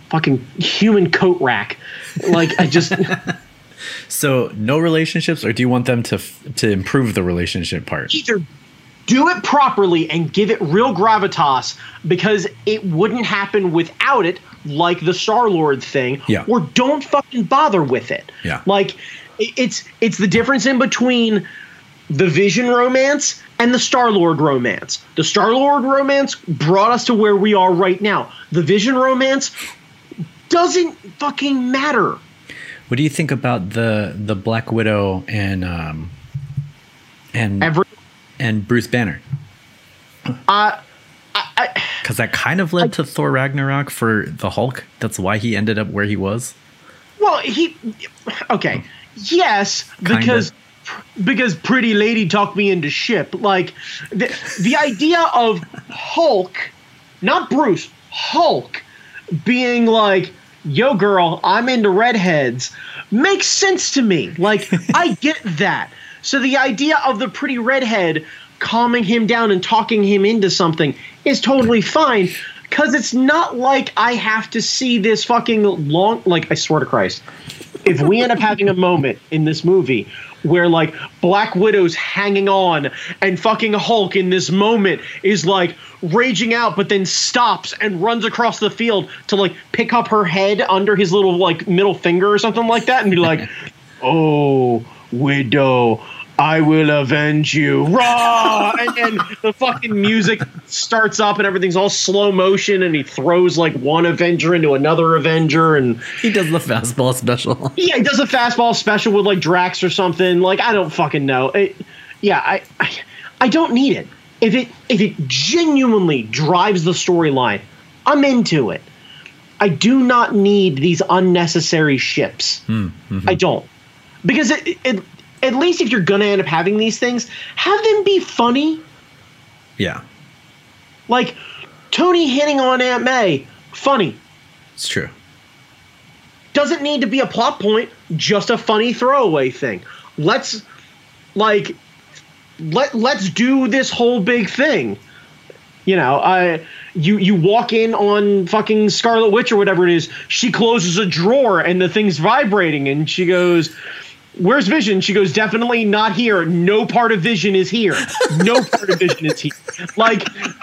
fucking human coat rack. Like, I just. So no relationships, or do you want them to improve the relationship part? Either do it properly and give it real gravitas, because it wouldn't happen without it, like the Star-Lord thing. Yeah. Or don't fucking bother with it. Yeah. Like, it's the difference in between the Vision romance and the Star-Lord romance. The Star-Lord romance brought us to where we are right now. The Vision romance doesn't fucking matter. What do you think about the Black Widow and Bruce Banner? Because that kind of led to Thor Ragnarok for the Hulk. That's why he ended up where he was. Well, yes, because pretty lady talked me into ship. Like, the idea of Hulk, not Bruce, Hulk, being like, yo, girl, I'm into redheads, makes sense to me. Like, I get that. So the idea of the pretty redhead calming him down and talking him into something is totally fine, because it's not like I have to see this fucking long. Like, I swear to Christ, if we end up having a moment in this movie where, like, Black Widow's hanging on and fucking Hulk in this moment is, like, raging out, but then stops and runs across the field to, like, pick up her head under his little, like, middle finger or something like that and be like, oh, Widow, I will avenge you. Raw! And then the fucking music starts up and everything's all slow motion, and he throws, like, one Avenger into another Avenger, and he does the fastball special. Yeah, he does a fastball special with, like, Drax or something. Like, I don't fucking know. I don't need it. If it genuinely drives the storyline, I'm into it. I do not need these unnecessary ships. Mm-hmm. I don't. Because at least if you're going to end up having these things, have them be funny. Yeah. Like, Tony hitting on Aunt May, funny. It's true. Doesn't need to be a plot point, just a funny throwaway thing. Let's do this whole big thing. You know, you walk in on fucking Scarlet Witch or whatever it is, she closes a drawer and the thing's vibrating, and she goes, where's Vision? She goes, definitely not here. No part of Vision is here. No part of Vision is here. Like,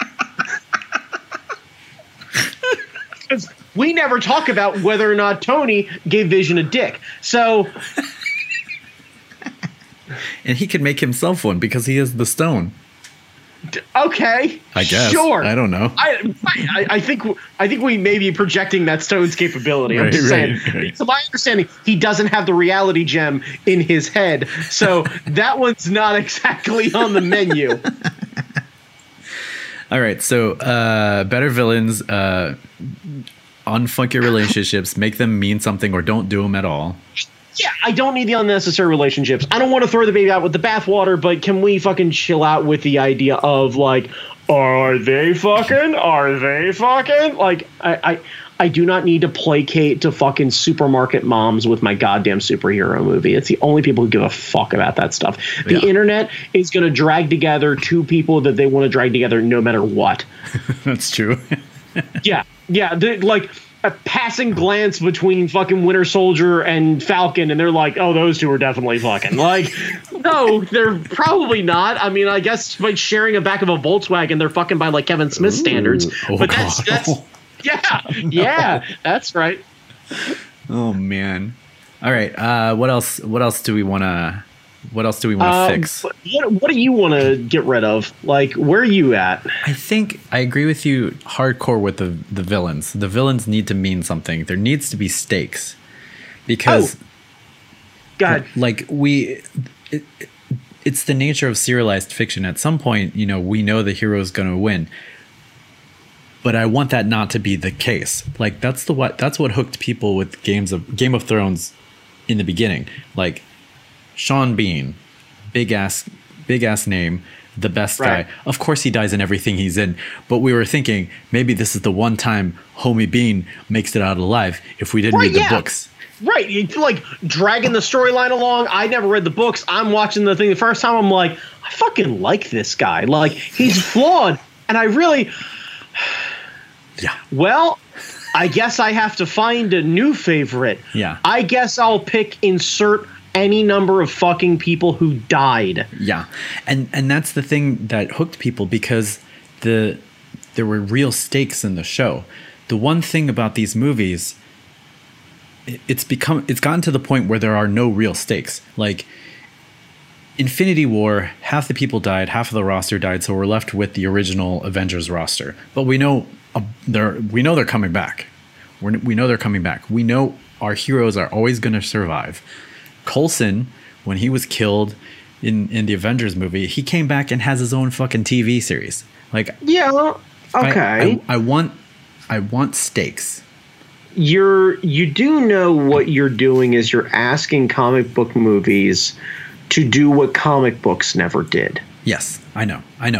we never talk about whether or not Tony gave Vision a dick. So, and he can make himself one because he has the stone. Okay, I guess. Sure. I don't know. I think we may be projecting that stone's capability. I'm just saying. Right. To my understanding, he doesn't have the reality gem in his head, so that one's not exactly on the menu. All right, so better villains, unfuck your relationships, make them mean something, or don't do them at all. Yeah, I don't need the unnecessary relationships. I don't want to throw the baby out with the bathwater, but can we fucking chill out with the idea of, like, are they fucking? Are they fucking? Like, I do not need to placate to fucking supermarket moms with my goddamn superhero movie. It's the only people who give a fuck about that stuff. The internet is going to drag together two people that they want to drag together no matter what. That's true. Yeah. Like, a passing glance between fucking Winter Soldier and Falcon, and they're like, oh, those two are definitely fucking. Like, no, they're probably not. I mean, I guess by sharing a back of a Volkswagen, they're fucking by, like, Kevin Smith standards. Oh, but that's yeah, that's right. Oh man. All right. What else do we want to fix? What do you want to get rid of? Like, where are you at? I think I agree with you hardcore with the villains. The villains need to mean something. There needs to be stakes, because God, like it's the nature of serialized fiction. At some point, you know, we know the hero is going to win. But I want that not to be the case. Like, that's what hooked people with Game of Thrones in the beginning. Like, Sean Bean, big ass name, the best guy. Of course he dies in everything he's in. But we were thinking maybe this is the one time Homie Bean makes it out alive if we didn't read the books. Right, like dragging the storyline along. I never read the books. I'm watching the thing the first time. I'm like, I fucking like this guy. Like, he's flawed, and I really. Yeah. Well, I guess I have to find a new favorite. Yeah. I guess I'll insert any number of fucking people who died. Yeah. And that's the thing that hooked people, because there were real stakes in the show. The one thing about these movies, it's gotten to the point where there are no real stakes. Like Infinity War, half the people died, half of the roster died, so we're left with the original Avengers roster. But we know they're coming back. We know they're coming back. We know our heroes are always going to survive. Coulson, when he was killed in the Avengers movie, he came back and has his own fucking TV series. Like, yeah, okay. I want stakes. You do know what you're doing is you're asking comic book movies to do what comic books never did. Yes, I know.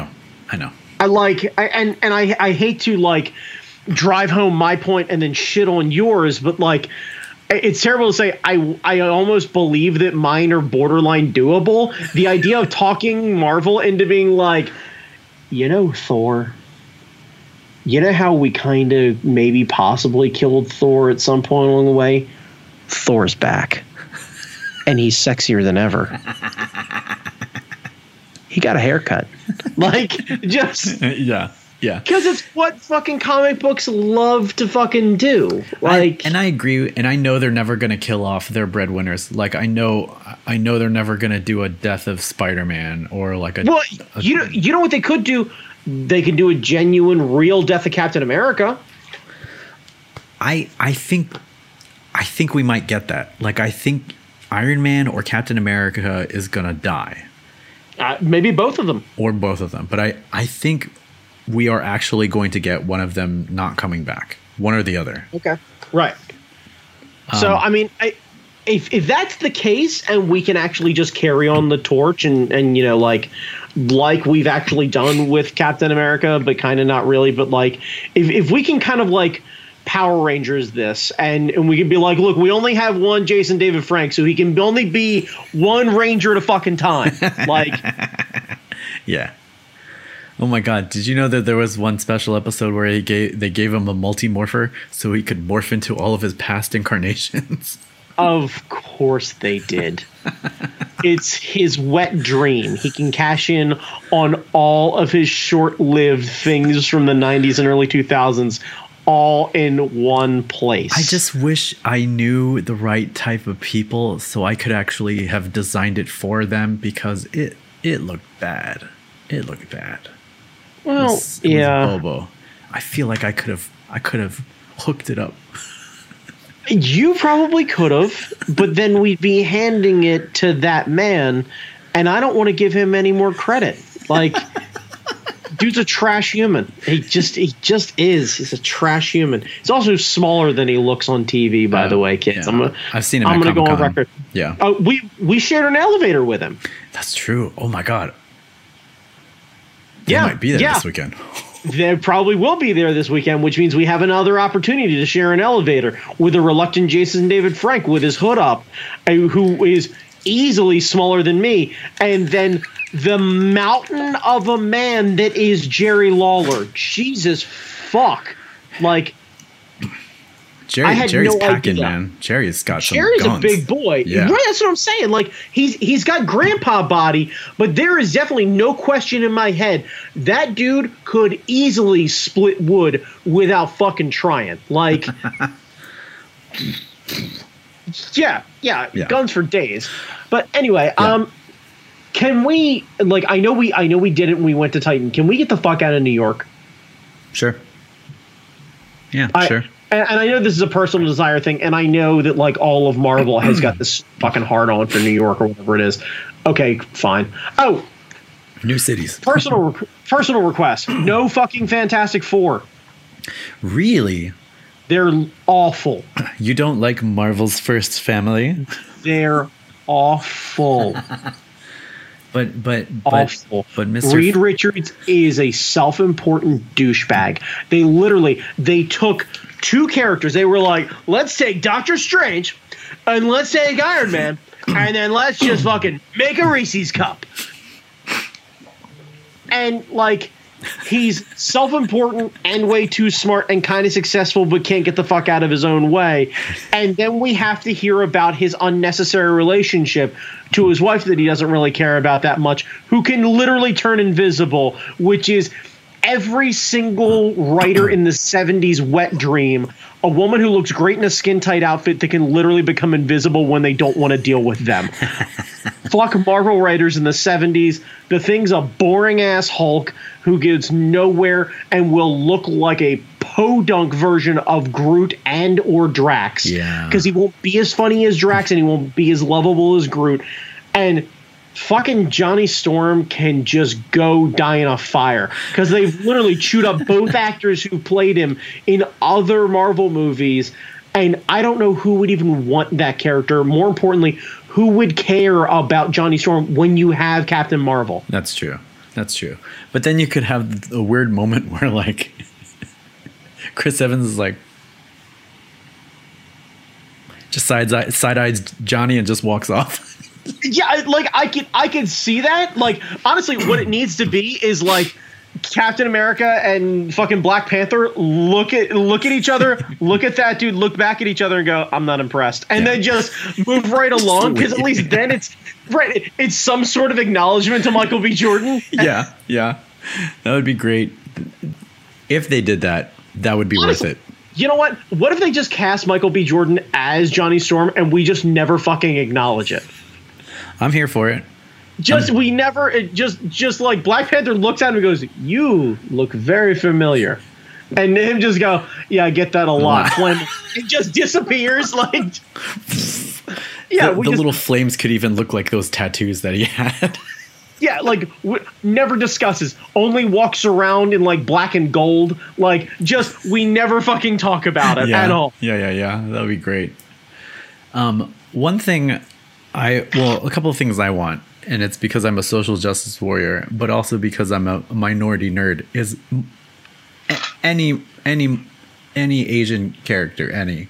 I hate to like drive home my point and then shit on yours, but like it's terrible to say. I almost believe that mine are borderline doable. The idea of talking Marvel into being like, Thor, you know how we kind of maybe possibly killed Thor at some point along the way? Thor's back. And he's sexier than ever. He got a haircut. Like, just... Yeah. Because it's what fucking comic books love to fucking do. Like, I agree, and I know they're never going to kill off their breadwinners. Like, I know they're never going to do a death of Spider-Man or like a... Well, you know what they could do? They could do a genuine, real death of Captain America. I think we might get that. Like, I think Iron Man or Captain America is gonna die. Maybe both of them. Or both of them. But I think we are actually going to get one of them not coming back. One or the other. Okay. Right. So, I mean, if that's the case and we can actually just carry on the torch and like we've actually done with Captain America, but kind of not really. But like if we can kind of like Power Rangers this and we can be like, look, we only have one Jason David Frank, so he can only be one Ranger at a fucking time. Like, yeah. Oh my God! Did you know that there was one special episode where they gave him a multi-morpher so he could morph into all of his past incarnations? Of course they did. It's his wet dream. He can cash in on all of his short-lived things from the 90s and early 2000s all in one place. I just wish I knew the right type of people so I could actually have designed it for them, because it looked bad. It looked bad. Well, it was Bobo. I feel like I could have hooked it up. You probably could have, but then we'd be handing it to that man, and I don't want to give him any more credit. Like, dude's a trash human. He just is. He's a trash human. He's also smaller than he looks on TV, by the way, kids. Yeah. I've seen him. I'm going to go on record. Yeah. We shared an elevator with him. That's true. Oh my God. They might be there this weekend. They probably will be there this weekend, which means we have another opportunity to share an elevator with a reluctant Jason David Frank with his hood up, who is easily smaller than me, and then the mountain of a man that is Jerry Lawler. Jesus fuck. Like, Jerry's packing, man. Jerry's got some guns. Jerry's a big boy. Yeah. Right, that's what I'm saying. Like, he's got grandpa body, but there is definitely no question in my head that dude could easily split wood without fucking trying. Like, yeah, guns for days. But anyway, can we, like, I know we did it when we went to Titan. Can we get the fuck out of New York? Sure. Yeah, sure. And I know this is a personal desire thing, and I know that like all of Marvel has got this fucking hard on for New York or whatever it is. Okay, fine. Oh, new cities. Personal request. No fucking Fantastic Four. Really? They're awful. You don't like Marvel's first family? They're awful. But Mr. Reed Richards is a self-important douchebag. They took two characters. They were like, let's take Doctor Strange and let's take Iron Man, and then let's just fucking make a Reese's cup. And like, he's self-important and way too smart and kind of successful, but can't get the fuck out of his own way. And then we have to hear about his unnecessary relationship to his wife that he doesn't really care about that much, who can literally turn invisible, which is every single writer in the 70s wet dream. A woman who looks great in a skin-tight outfit that can literally become invisible when they don't want to deal with them. Fuck Marvel writers in the 70s. The Thing's a boring-ass Hulk who gets nowhere and will look like a podunk version of Groot and or Drax. Yeah. Because he won't be as funny as Drax and he won't be as lovable as Groot. And fucking Johnny Storm can just go die in a fire because they've literally chewed up both actors who played him in other Marvel movies. And I don't know who would even want that character. More importantly, who would care about Johnny Storm when you have Captain Marvel? That's true. That's true. But then you could have a weird moment where, like, Chris Evans is like, just side-eyes Johnny and just walks off. Yeah, like I can see that. Like, honestly, what it needs to be is like Captain America and fucking Black Panther look at each other, look at that dude, look back at each other and go, I'm not impressed. And then just move right along, because at least then it's some sort of acknowledgement to Michael B. Jordan. Yeah. That would be great. If they did that, that would be honestly, worth it. You know what? What if they just cast Michael B. Jordan as Johnny Storm and we just never fucking acknowledge it? I'm here for it. Just like Black Panther looks at him and goes, "You look very familiar," and him just go, "Yeah, I get that a lot." It just disappears. Like, yeah, the little flames could even look like those tattoos that he had. Yeah, like never discusses. Only walks around in like black and gold. Like, just we never fucking talk about it at all. Yeah. That would be great. One thing. A couple of things I want, and it's because I'm a social justice warrior, but also because I'm a minority nerd, is any Asian character, any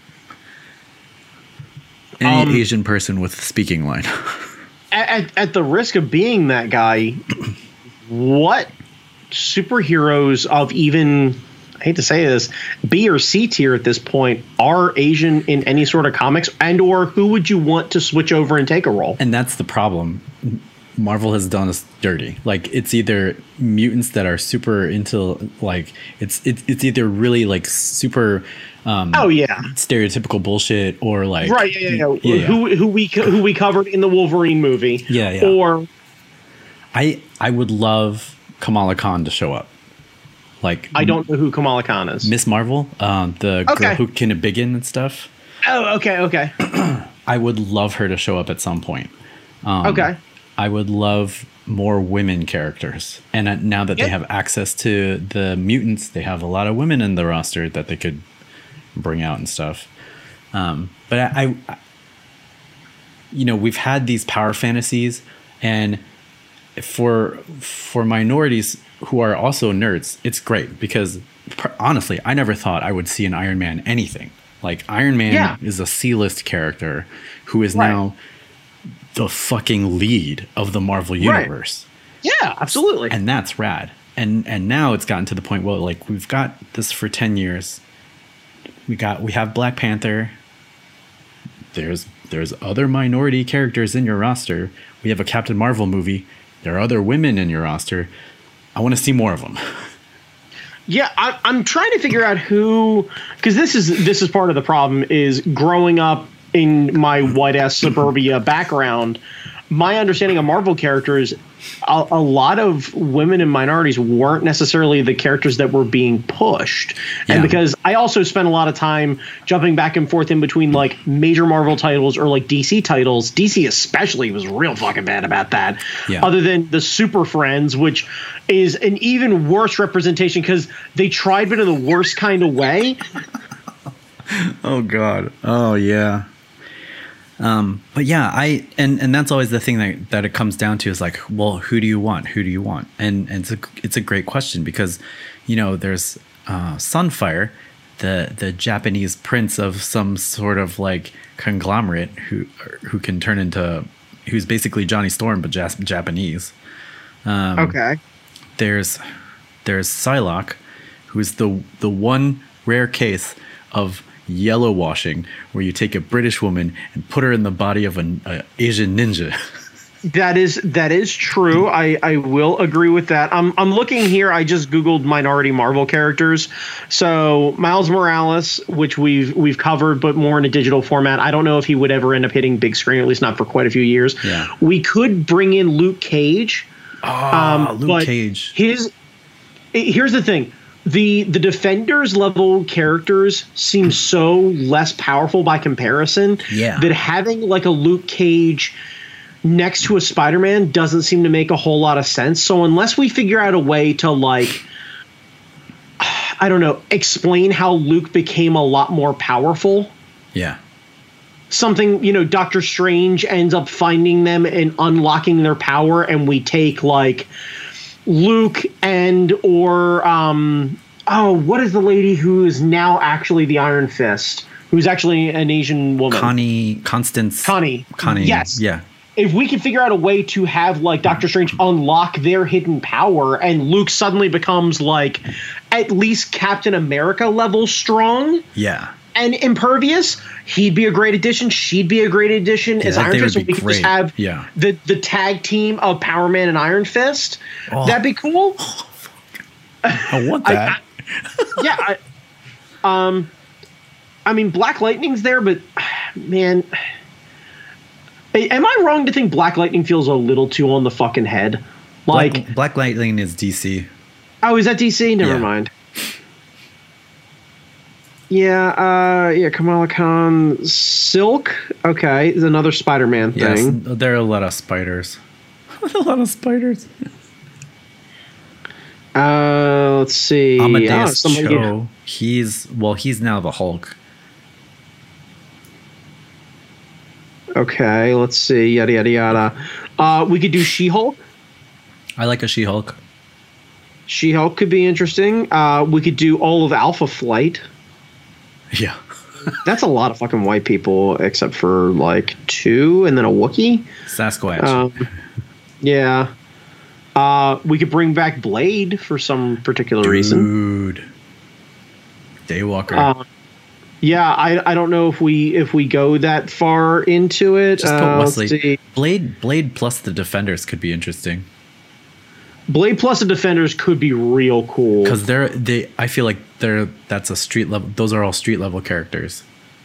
Asian person with a speaking line. At the risk of being that guy, what superheroes of even, I hate to say this, B or C tier at this point are Asian in any sort of comics, and or who would you want to switch over and take a role? And that's the problem. Marvel has done us dirty. Like, it's either mutants that are super into, like, it's either really like super stereotypical bullshit, or like who we covered in the Wolverine movie. Or I would love Kamala Khan to show up. Like, I don't know who Kamala Khan is. Miss Marvel, the girl who can begin and stuff. Oh, okay. I would love her to show up at some point. I would love more women characters. And now that they have access to the mutants, they have a lot of women in the roster that they could bring out and stuff. But I we've had these power fantasies, and for minorities who are also nerds, it's great because honestly, I never thought I would see an Iron Man anything. Like, Iron Man is a C-list character who is now the fucking lead of the Marvel universe. Yeah, absolutely. And that's rad. And now it's gotten to the point where, like, we've got this for 10 years. We have Black Panther. There's other minority characters in your roster. We have a Captain Marvel movie. There are other women in your roster. I want to see more of them. Yeah, I'm trying to figure out who, because this is part of the problem, is growing up in my white ass suburbia background. My understanding of Marvel characters, a lot of women and minorities weren't necessarily the characters that were being pushed. And because I also spent a lot of time jumping back and forth in between like major Marvel titles or like DC titles. DC especially was real fucking bad about that. Other than the Super Friends, which is an even worse representation because they tried, but in the worst kind of way. Oh God. Oh yeah. But yeah, and that's always the thing that it comes down to is like, well, who do you want? And it's a great question because, there's Sunfire, the Japanese prince of some sort of like conglomerate who can turn into, who's basically Johnny Storm but Japanese. There's there's Psylocke, who's the one rare case of yellow washing, where you take a British woman and put her in the body of an Asian ninja. That is true. I will agree with that. I'm looking here. I just Googled minority Marvel characters. So Miles Morales, which we've covered, but more in a digital format. I don't know if he would ever end up hitting big screen, at least not for quite a few years. Yeah. We could bring in Luke Cage. Luke Cage. Here's the thing. The Defenders level characters seem so less powerful by comparison that having like a Luke Cage next to a Spider-Man doesn't seem to make a whole lot of sense. So unless we figure out a way to, like, I don't know, explain how Luke became a lot more powerful. Yeah. Something, Doctor Strange ends up finding them and unlocking their power, and we take like Luke or what is the lady who is now actually the Iron Fist, who's actually an Asian woman? Connie. Yes. Yeah. If we can figure out a way to have like Doctor Strange unlock their hidden power, and Luke suddenly becomes like at least Captain America level strong. Yeah. And impervious, he'd be a great addition. She'd be a great addition as Iron Fist. So we could just have the tag team of Power Man and Iron Fist. Oh. That'd be cool. Oh, I want that. I mean, Black Lightning's there, but man, am I wrong to think Black Lightning feels a little too on the fucking head? Like Black Lightning is DC. Oh, is that DC? Never mind. Yeah, Kamala Khan. Silk, okay, is another Spider-Man thing. Yes, there are a lot of spiders. Let's see. Amadeus Cho. He's now the Hulk. Okay, let's see. Yada yada yada. We could do She-Hulk. I like a She-Hulk. She-Hulk could be interesting. We could do all of Alpha Flight. Yeah. That's a lot of fucking white people, except for like 2 and then a Wookiee. Sasquatch. Yeah. We could bring back Blade for some particular reason. Dude. Daywalker. Yeah, I don't know if we go that far into it. Just put Wesley. Blade plus the Defenders could be interesting. Blade plus the Defenders could be real cool because I feel like that's a street level. Those are all street level characters.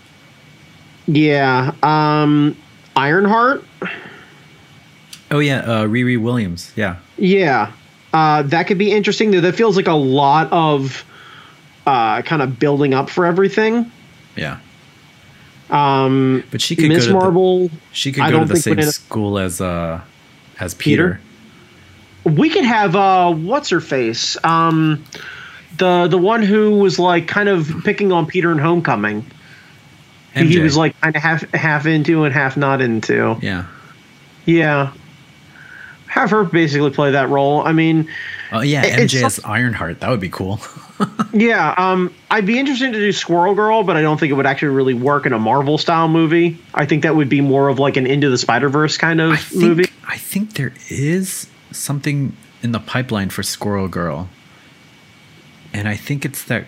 Yeah. Ironheart. Oh yeah, Riri Williams. Yeah. Yeah. That could be interesting. That feels like a lot of kind of building up for everything. Yeah. But she could Miss Marvel. She could go to the same school as Peter. We could have what's her face? The one who was like kind of picking on Peter in Homecoming. MJ. He was like kind of half into and half not into. Yeah. Yeah. Have her basically play that role. I mean, MJ as Ironheart. That would be cool. Yeah. I'd be interested to do Squirrel Girl, but I don't think it would actually really work in a Marvel style movie. I think that would be more of like an Into the Spider-Verse kind of movie. I think there is something in the pipeline for Squirrel Girl, and I think it's that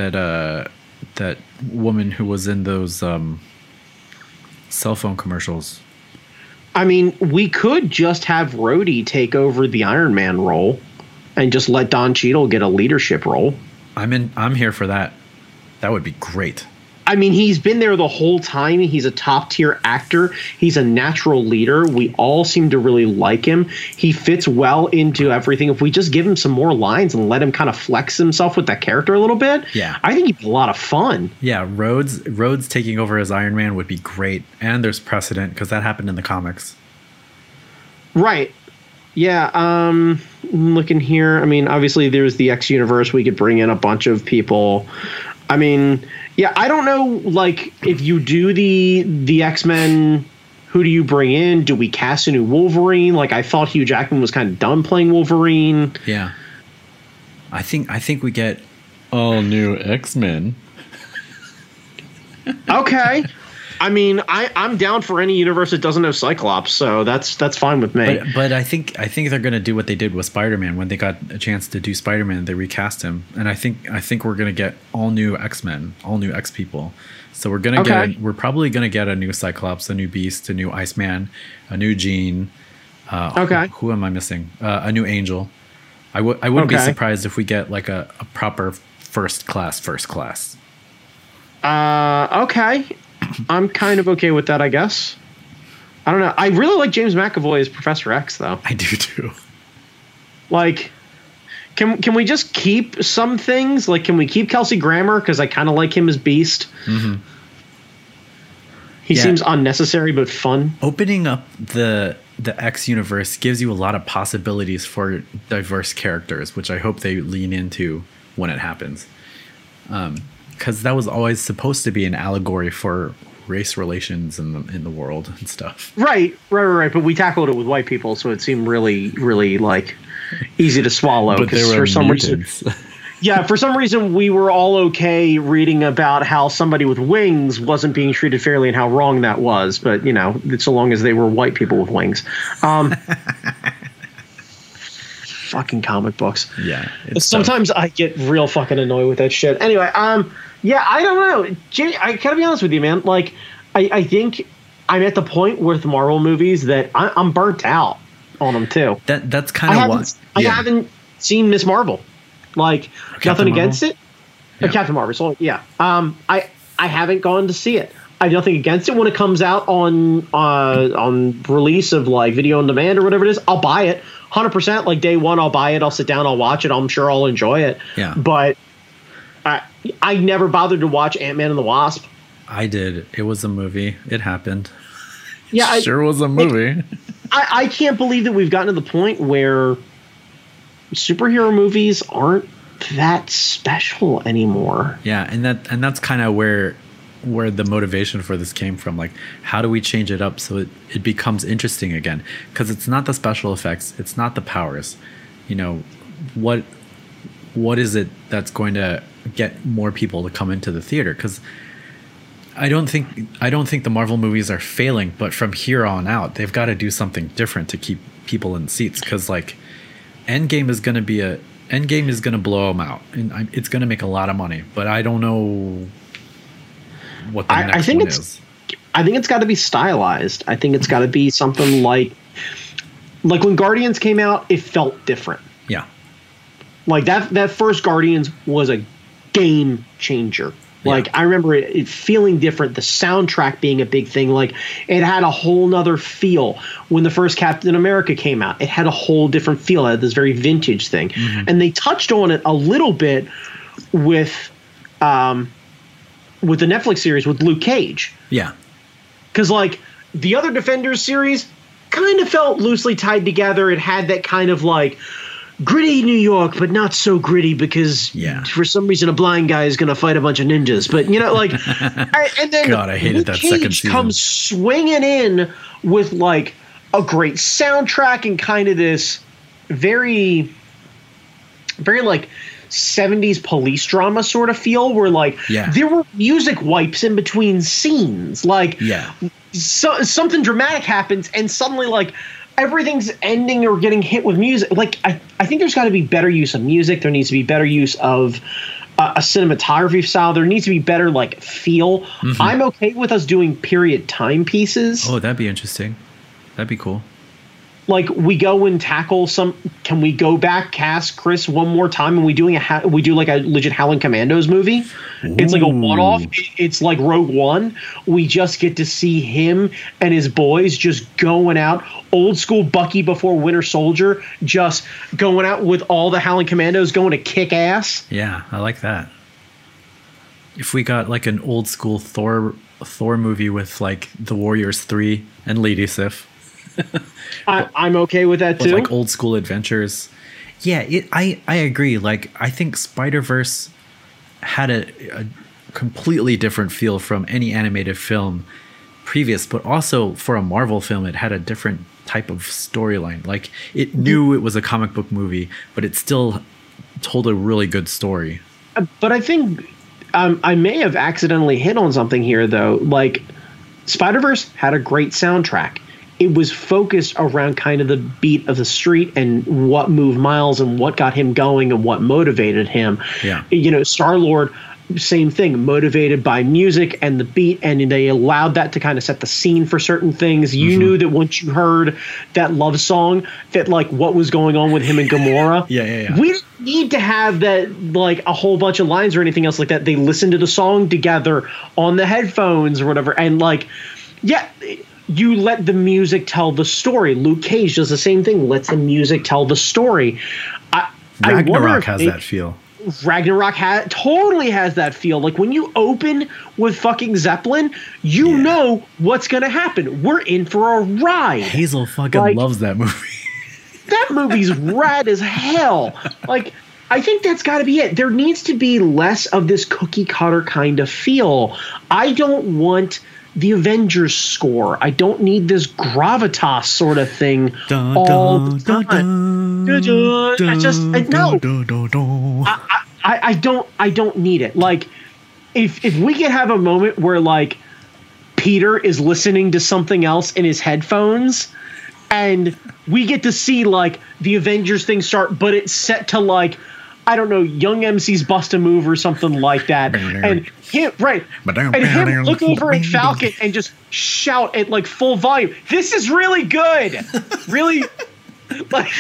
woman who was in those cell phone commercials. I mean, we could just have Rhodey take over the Iron Man role and just let Don Cheadle get a leadership role. I'm here for that. That would be great. I mean, he's been there the whole time. He's a top tier actor. He's a natural leader. We all seem to really like him. He fits well into everything. If we just give him some more lines and let him kind of flex himself with that character a little bit, I think he'd be a lot of fun. Yeah, Rhodes taking over as Iron Man would be great. And there's precedent because that happened in the comics. Right. Yeah, I'm looking here. I mean, obviously there's the X universe. We could bring in a bunch of people. I mean, yeah, I don't know, like, if you do the X-Men, who do you bring in? Do we cast a new Wolverine? Like, I thought Hugh Jackman was kind of done playing Wolverine. Yeah. I think we get all new X-Men. Okay. I mean, I'm down for any universe that doesn't have Cyclops, so that's fine with me. But I think they're gonna do what they did with Spider-Man when they got a chance to do Spider-Man. They recast him, and I think we're gonna get all new X-Men, all new X-people. So we're probably gonna get a new Cyclops, a new Beast, a new Iceman, a new Jean. Who am I missing? A new Angel. I wouldn't be surprised if we get like a proper first class. Okay. I'm kind of okay with that, I guess. I don't know. I really like James McAvoy as Professor X, though. I do too. Like, can we just keep some things? Like, can we keep Kelsey Grammer? Because I kind of like him as Beast. Mm-hmm. He seems unnecessary but fun. Opening up the X universe gives you a lot of possibilities for diverse characters, which I hope they lean into when it happens. Because that was always supposed to be an allegory for race relations in the world and stuff. Right. But we tackled it with white people, so it seemed really, really like easy to swallow. Because for some reason, for some reason, we were all okay reading about how somebody with wings wasn't being treated fairly and how wrong that was. But so long as they were white people with wings. Fucking comic books. Yeah. Sometimes I get real fucking annoyed with that shit. Anyway, yeah, I don't know. I gotta be honest with you, man. Like, I think I'm at the point with Marvel movies that I'm burnt out on them too. That's kind of what I haven't seen Miss Marvel. Like, nothing against it. Yeah. Captain Marvel. So yeah, I haven't gone to see it. I have nothing against it when it comes out on release of like video on demand or whatever it is. I'll buy it 100%. Like day one, I'll buy it. I'll sit down. I'll watch it. I'm sure I'll enjoy it. Yeah. But I never bothered to watch Ant-Man and the Wasp. I did. It was a movie. It happened. Yeah, it sure was a movie. I can't believe that we've gotten to the point where superhero movies aren't that special anymore. Yeah, and that's kind of where the motivation for this came from. Like, how do we change it up so it becomes interesting again? Because it's not the special effects, it's not the powers. What is it that's going to get more people to come into the theater? Because I don't think the Marvel movies are failing, but from here on out, they've got to do something different to keep people in seats. Because like, Endgame is going to blow them out, and it's going to make a lot of money. But I don't know what the next one is. I think it's got to be stylized. I think it's got to be something like when Guardians came out, it felt different. Yeah. Like that first Guardians was a game changer. Like, yeah. I remember it feeling different, the soundtrack being a big thing. Like, it had a whole nother feel. When the first Captain America came out, it had a whole different feel. It had this very vintage thing. Mm-hmm. And they touched on it a little bit with the Netflix series with Luke Cage. Yeah. Because, like, the other Defenders series kind of felt loosely tied together. It had that kind of, like, gritty New York, but not so gritty because for some reason a blind guy is going to fight a bunch of ninjas. But, like, and then God, I hated that second season. Comes swinging in with, like, a great soundtrack and kind of this very, very, like, 70s police drama sort of feel where, like, there were music wipes in between scenes. Like, something dramatic happens and suddenly, like, everything's ending or getting hit with music. Like, I think there's got to be better use of music. There needs to be better use of a cinematography style. There needs to be better, like, feel. Mm-hmm. I'm okay with us doing period timepieces. Oh, that'd be interesting. That'd be cool. Like, we go and tackle some. Can we go back, cast Chris one more time, and we do like a legit Howling Commandos movie? Ooh. It's like a one-off. It's like Rogue One. We just get to see him and his boys just going out, old school Bucky before Winter Soldier, just going out with all the Howling Commandos, going to kick ass. Yeah, I like that. If we got like an old school Thor movie with like the Warriors 3 and Lady Sif. I'm okay with that too. With like old school adventures. Yeah, I agree. Like, I think Spider-Verse had a completely different feel from any animated film previous, but also for a Marvel film, it had a different type of storyline. Like, it knew it was a comic book movie, but it still told a really good story. But I think I may have accidentally hit on something here, though. Like, Spider-Verse had a great soundtrack. It was focused around kind of the beat of the street and what moved Miles and what got him going and what motivated him. Yeah. You know, Star-Lord, same thing, motivated by music and the beat, and they allowed that to kind of set the scene for certain things. You knew that once you heard that love song, that like what was going on with him and Gamora. Yeah. We didn't need to have that like a whole bunch of lines or anything else like that. They listened to the song together on the headphones or whatever, and like, yeah, you let the music tell the story. Luke Cage does the same thing, lets the music tell the story. Ragnarok has that feel. Ragnarok totally has that feel. Like when you open with fucking Zeppelin, you know what's going to happen. We're in for a ride. Hazel fucking loves that movie. That movie's rad as hell. Like, I think that's got to be it. There needs to be less of this cookie cutter kind of feel. I don't want the Avengers score. I don't need this gravitas sort of thing all the time. I don't need it. Like, if we could have a moment where like Peter is listening to something else in his headphones, and we get to see like the Avengers thing start, but it's set to like, I don't know, Young MC's Bust a Move or something like that. And him, and him look over at Falcon and just shout at like full volume, "This is really good." Really, like,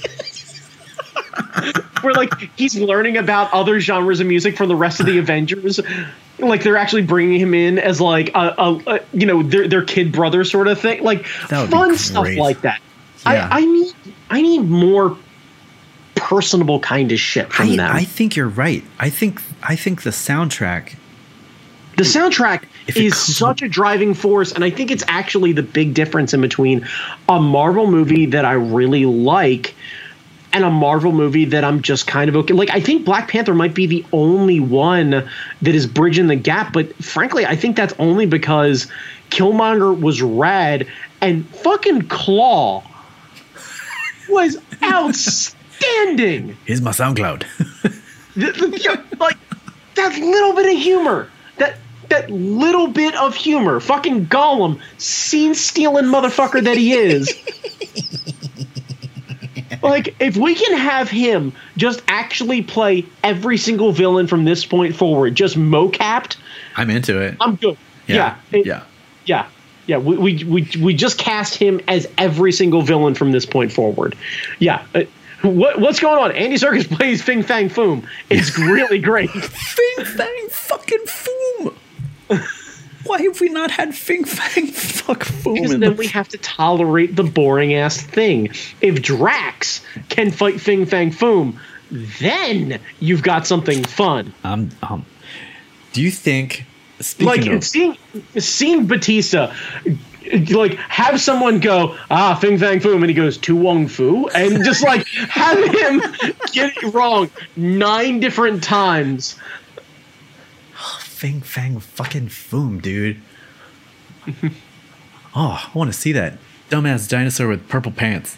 where like he's learning about other genres of music from the rest of the Avengers. Like they're actually bringing him in as like a you know, their kid brother sort of thing. Like fun stuff like that. Yeah. I need more personable kind of shit from them. I think you're right. I think the soundtrack. The soundtrack is such a driving force, and I think it's actually the big difference in between a Marvel movie that I really like and a Marvel movie that I'm just kind of okay. Like, I think Black Panther might be the only one that is bridging the gap, but frankly, I think that's only because Killmonger was rad and fucking Claw was outstanding. Here's my SoundCloud. Like, that little bit of humor, that little bit of humor, fucking Gollum, scene-stealing motherfucker that he is. Like, if we can have him just actually play every single villain from this point forward, just mo-capped, I'm into it. I'm good. Yeah. We just cast him as every single villain from this point forward. Yeah. What's going on? Andy Serkis plays Fin Fang Foom. It's really great. Fin Fang fucking Foom. Why have we not had Fin Fang fuck Foom? Because then we have to tolerate the boring ass thing. If Drax can fight Fin Fang Foom, then you've got something fun. Do you think, seeing Batista, like, have someone go, Fin Fang Foom, and he goes, Tu Wong Fu, and just like have him get it wrong 9 different times. Fin Fang fucking Foom, dude. I want to see that dumbass dinosaur with purple pants.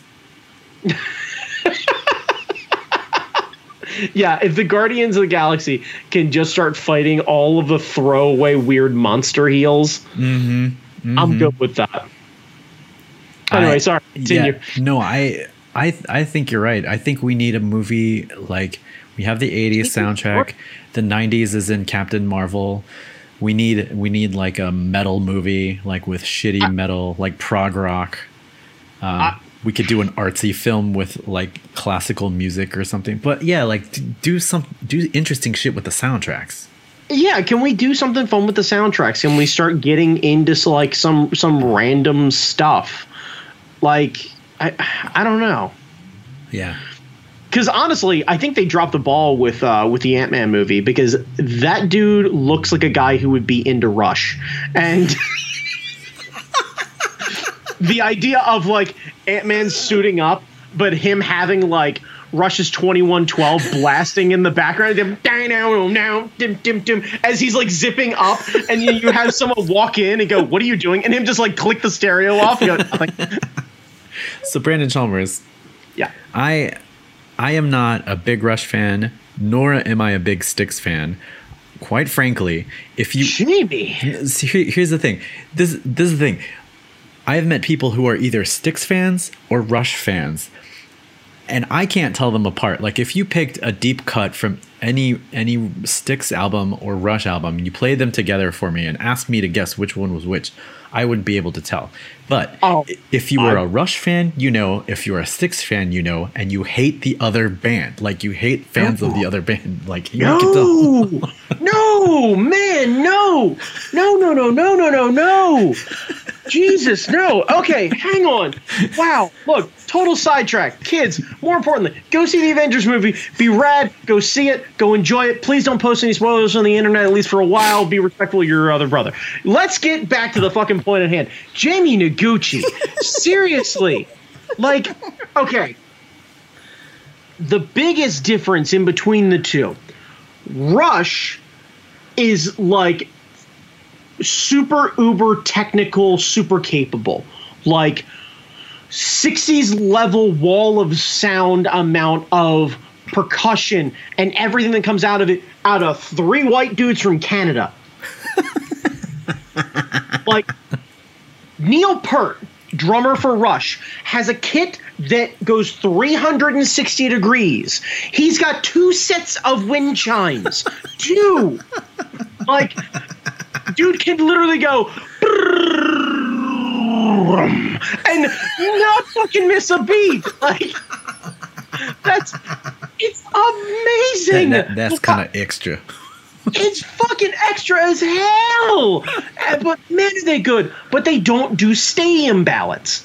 Yeah, if the Guardians of the Galaxy can just start fighting all of the throwaway weird monster heels, I'm good with that. Anyway, sorry. Continue. Yeah, no, I think you're right. I think we need a movie like, we have the 80s soundtrack. The 90s is in Captain Marvel. We need like a metal movie, like with shitty metal, like prog rock. We could do an artsy film with like classical music or something. But yeah, like do interesting shit with the soundtracks. Yeah, can we do something fun with the soundtracks? Can we start getting into like some random stuff? Like, I don't know. Yeah. Because honestly, I think they dropped the ball with the Ant-Man movie, because that dude looks like a guy who would be into Rush. And the idea of like Ant-Man suiting up, but him having like Rush's 2112 blasting in the background, as he's like zipping up, and you have someone walk in and go, "What are you doing?" and him just like click the stereo off. You go, like, so Brandon Chalmers, yeah, I am not a big Rush fan, nor am I a big Styx fan. quite frankly, if you Jamie, here's the thing. This is the thing. I have met people who are either Styx fans or Rush fans, and I can't tell them apart. Like if you picked a deep cut from any Styx album or Rush album, and you played them together for me and asked me to guess which one was which, I wouldn't be able to tell. But if you were a Rush fan, you know. If you're a Styx fan, you know. And you hate the other band, like you hate fans of the other band, like you can tell. No, man, no. Jesus, no. Okay, hang on. Wow, look, total sidetrack. Kids, more importantly, go see the Avengers movie. Be rad. Go see it. Go enjoy it. Please don't post any spoilers on the internet, at least for a while. Be respectful of your other brother. Let's get back to the fucking point at hand. Jamie Noguchi. Seriously. Like, okay. The biggest difference in between the two. Rush is like super uber technical, super capable, like 60s level wall of sound amount of percussion and everything that comes out of it, out of 3 white dudes from Canada. Like Neil Peart, drummer for Rush, has a kit that goes 360 degrees. He's got 2 sets of wind chimes. 2. Like, dude can literally go and not fucking miss a beat. Like, it's amazing. That's kind of extra. It's fucking extra as hell. But man, are they good. But they don't do stadium ballots.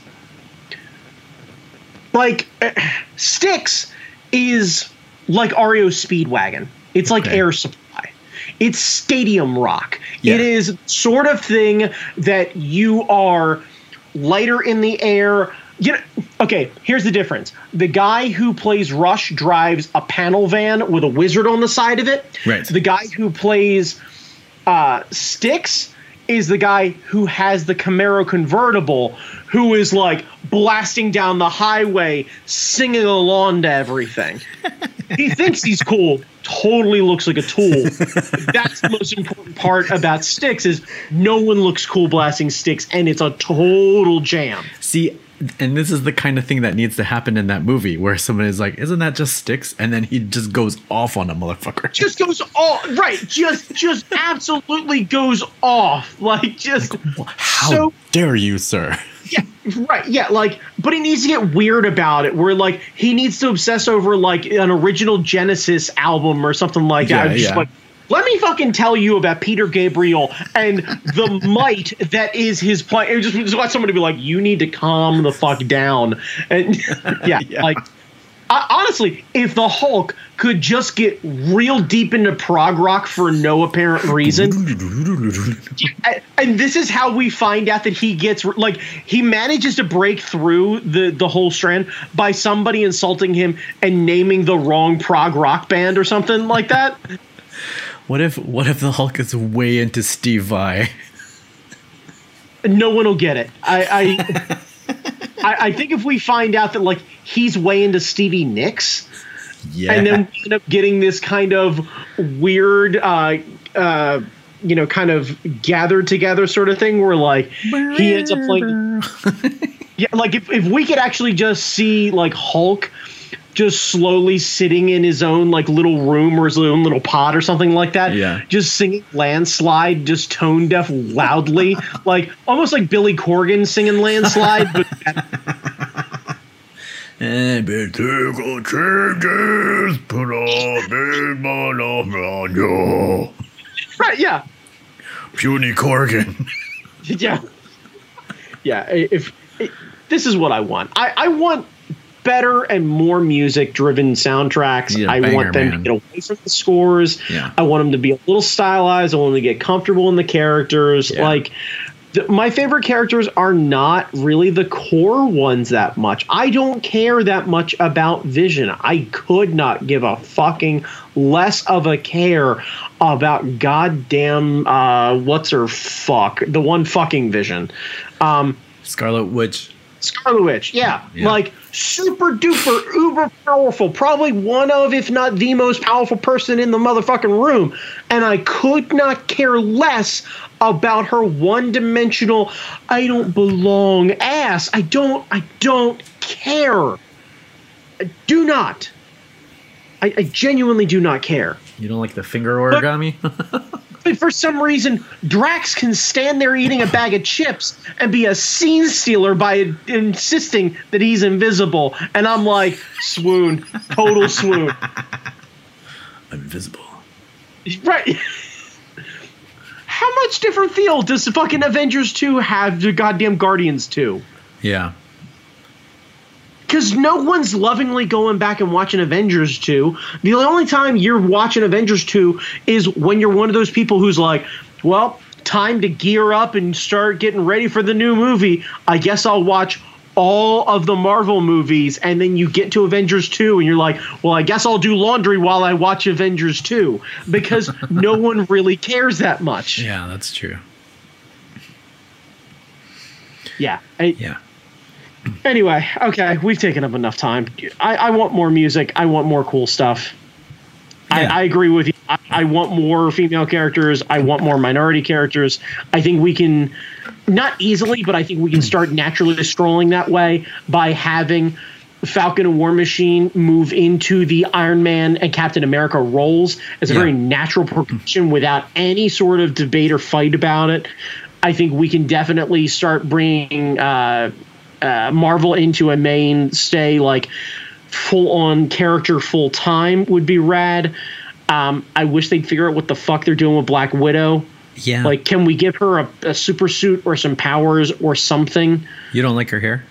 Like, Styx is like REO Speedwagon. It's like Air Supply. It's stadium rock. Yeah. It is sort of thing that you are lighter in the air. You know, okay, here's the difference. The guy who plays Rush drives a panel van with a wizard on the side of it. Right. The guy who plays Styx is the guy who has the Camaro convertible, who is like blasting down the highway, singing along to everything. He thinks he's cool. Totally looks like a tool. That's the most important part about Styx is no one looks cool blasting Styx, and it's a total jam. See, and this is the kind of thing that needs to happen in that movie where someone is like, isn't that just Styx? And then he just goes off on a motherfucker. Just goes off. Right. Just absolutely goes off. Like, just. How dare you, sir? Yeah, right. Yeah, like, but he needs to get weird about it. Where like he needs to obsess over like an original Genesis album or something like that. Just like, let me fucking tell you about Peter Gabriel and the might that is his play. Just want somebody to be like, you need to calm the fuck down. And like. Honestly, if the Hulk could just get real deep into prog rock for no apparent reason, and this is how we find out that he gets like he manages to break through the whole strand by somebody insulting him and naming the wrong prog rock band or something like that. What if the Hulk is way into Steve Vai? No one will get it. I think if we find out that like he's way into Stevie Nicks, and then we end up getting this kind of weird, kind of gathered together sort of thing where like he ends up playing. Yeah, like if we could actually just see like Hulk just slowly sitting in his own like little room or his own little pod or something like that. Yeah. Just singing Landslide, just tone deaf loudly, like almost like Billy Corgan singing Landslide. But Ethical changes put on you. Right, yeah. Puny Corgan. Yeah. Yeah, this is what I want. I want better and more music-driven soundtracks. I want them to get away from the scores. Yeah. I want them to be a little stylized. I want them to get comfortable in the characters. Yeah. Like, my favorite characters are not really the core ones that much. I don't care that much about Vision. I could not give a fucking less of a care about goddamn what's her fuck, the one fucking Vision. Scarlet Witch. Scarlet Witch, yeah. Like, super duper uber powerful. Probably one of, if not the most powerful person in the motherfucking room. And I could not care less about her one-dimensional, I don't belong ass. I don't care. I do not. I genuinely do not care. You don't like the finger origami? But for some reason, Drax can stand there eating a bag of chips and be a scene stealer by insisting that he's invisible. And I'm like, swoon. Total swoon. Invisible. Right. How much different feel does the fucking Avengers 2 have to goddamn Guardians 2? Yeah. Because no one's lovingly going back and watching Avengers 2. The only time you're watching Avengers 2 is when you're one of those people who's like, well, time to gear up and start getting ready for the new movie. I guess I'll watch all of the Marvel movies. And then you get to Avengers 2 and you're like, well, I guess I'll do laundry while I watch Avengers 2. Because no one really cares that much. Yeah, that's true. Yeah. Yeah. Anyway, okay, we've taken up enough time. I want more music. I want more cool stuff. Yeah. I agree with you. I want more female characters. I want more minority characters. I think we can, not easily, but I think we can start naturally strolling that way by having Falcon and War Machine move into the Iron Man and Captain America roles as a very natural progression without any sort of debate or fight about it. I think we can definitely start bringing Marvel into a mainstay, like full-on character full-time would be rad. I wish they'd figure out what the fuck they're doing with Black Widow. Yeah. Like, can we give her a super suit or some powers or something? You don't like her hair?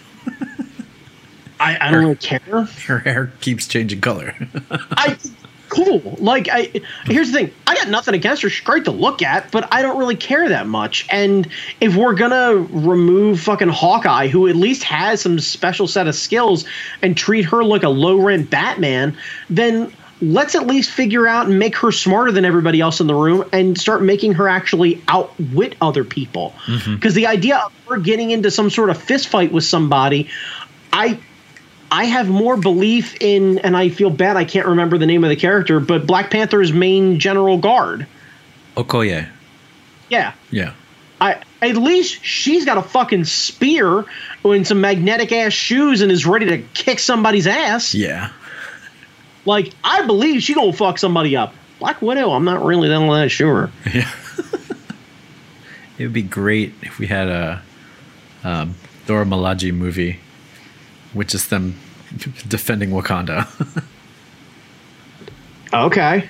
I don't really care. Her hair keeps changing color. Cool. Like, here's the thing. I got nothing against her. She's great to look at, but I don't really care that much. And if we're gonna remove fucking Hawkeye, who at least has some special set of skills, and treat her like a low-rent Batman, then let's at least figure out and make her smarter than everybody else in the room and start making her actually outwit other people. Because the idea of her getting into some sort of fist fight with somebody, I have more belief in, and I feel bad I can't remember the name of the character, but Black Panther's main general guard. Okoye. Yeah. Yeah. At least she's got a fucking spear and some magnetic ass shoes and is ready to kick somebody's ass. Yeah. Like, I believe she gonna fuck somebody up. Black Widow, I'm not really that sure. Yeah. It would be great if we had a Dora Milaje movie, which is them defending Wakanda. Okay.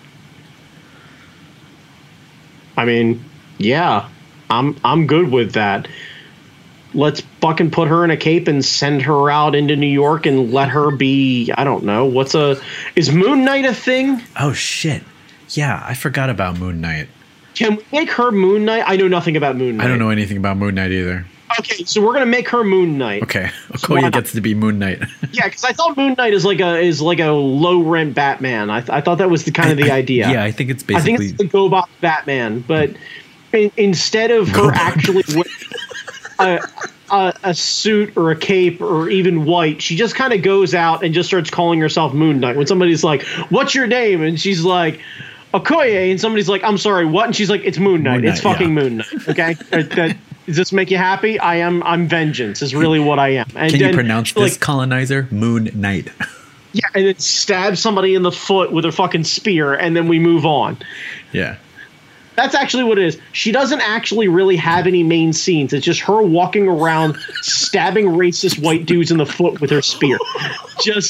I mean, yeah, I'm good with that. Let's fucking put her in a cape and send her out into New York and let her be, I don't know, is Moon Knight a thing? Oh, shit. Yeah, I forgot about Moon Knight. Can we make her Moon Knight? I know nothing about Moon Knight. I don't know anything about Moon Knight either. Okay, so we're gonna make her Moon Knight. Okay, Okoye gets to be Moon Knight. Yeah, because I thought Moon Knight is like a low rent Batman. I thought that was the kind of the idea. Yeah, I think it's basically. I think it's the Gobot Batman, but instead of her actually wearing a suit or a cape or even white, she just kind of goes out and just starts calling herself Moon Knight. When somebody's like, "What's your name?" and she's like, Okoye, and somebody's like, "I'm sorry, what?" and she's like, "It's Moon Knight. It's fucking Moon Knight." Okay. Does this make you happy? I'm vengeance is really what I am. And can you pronounce this, colonizer? Moon Knight. Yeah, and then stab somebody in the foot with a fucking spear, and then we move on. Yeah. That's actually what it is. She doesn't actually really have any main scenes. It's just her walking around stabbing racist white dudes in the foot with her spear. Just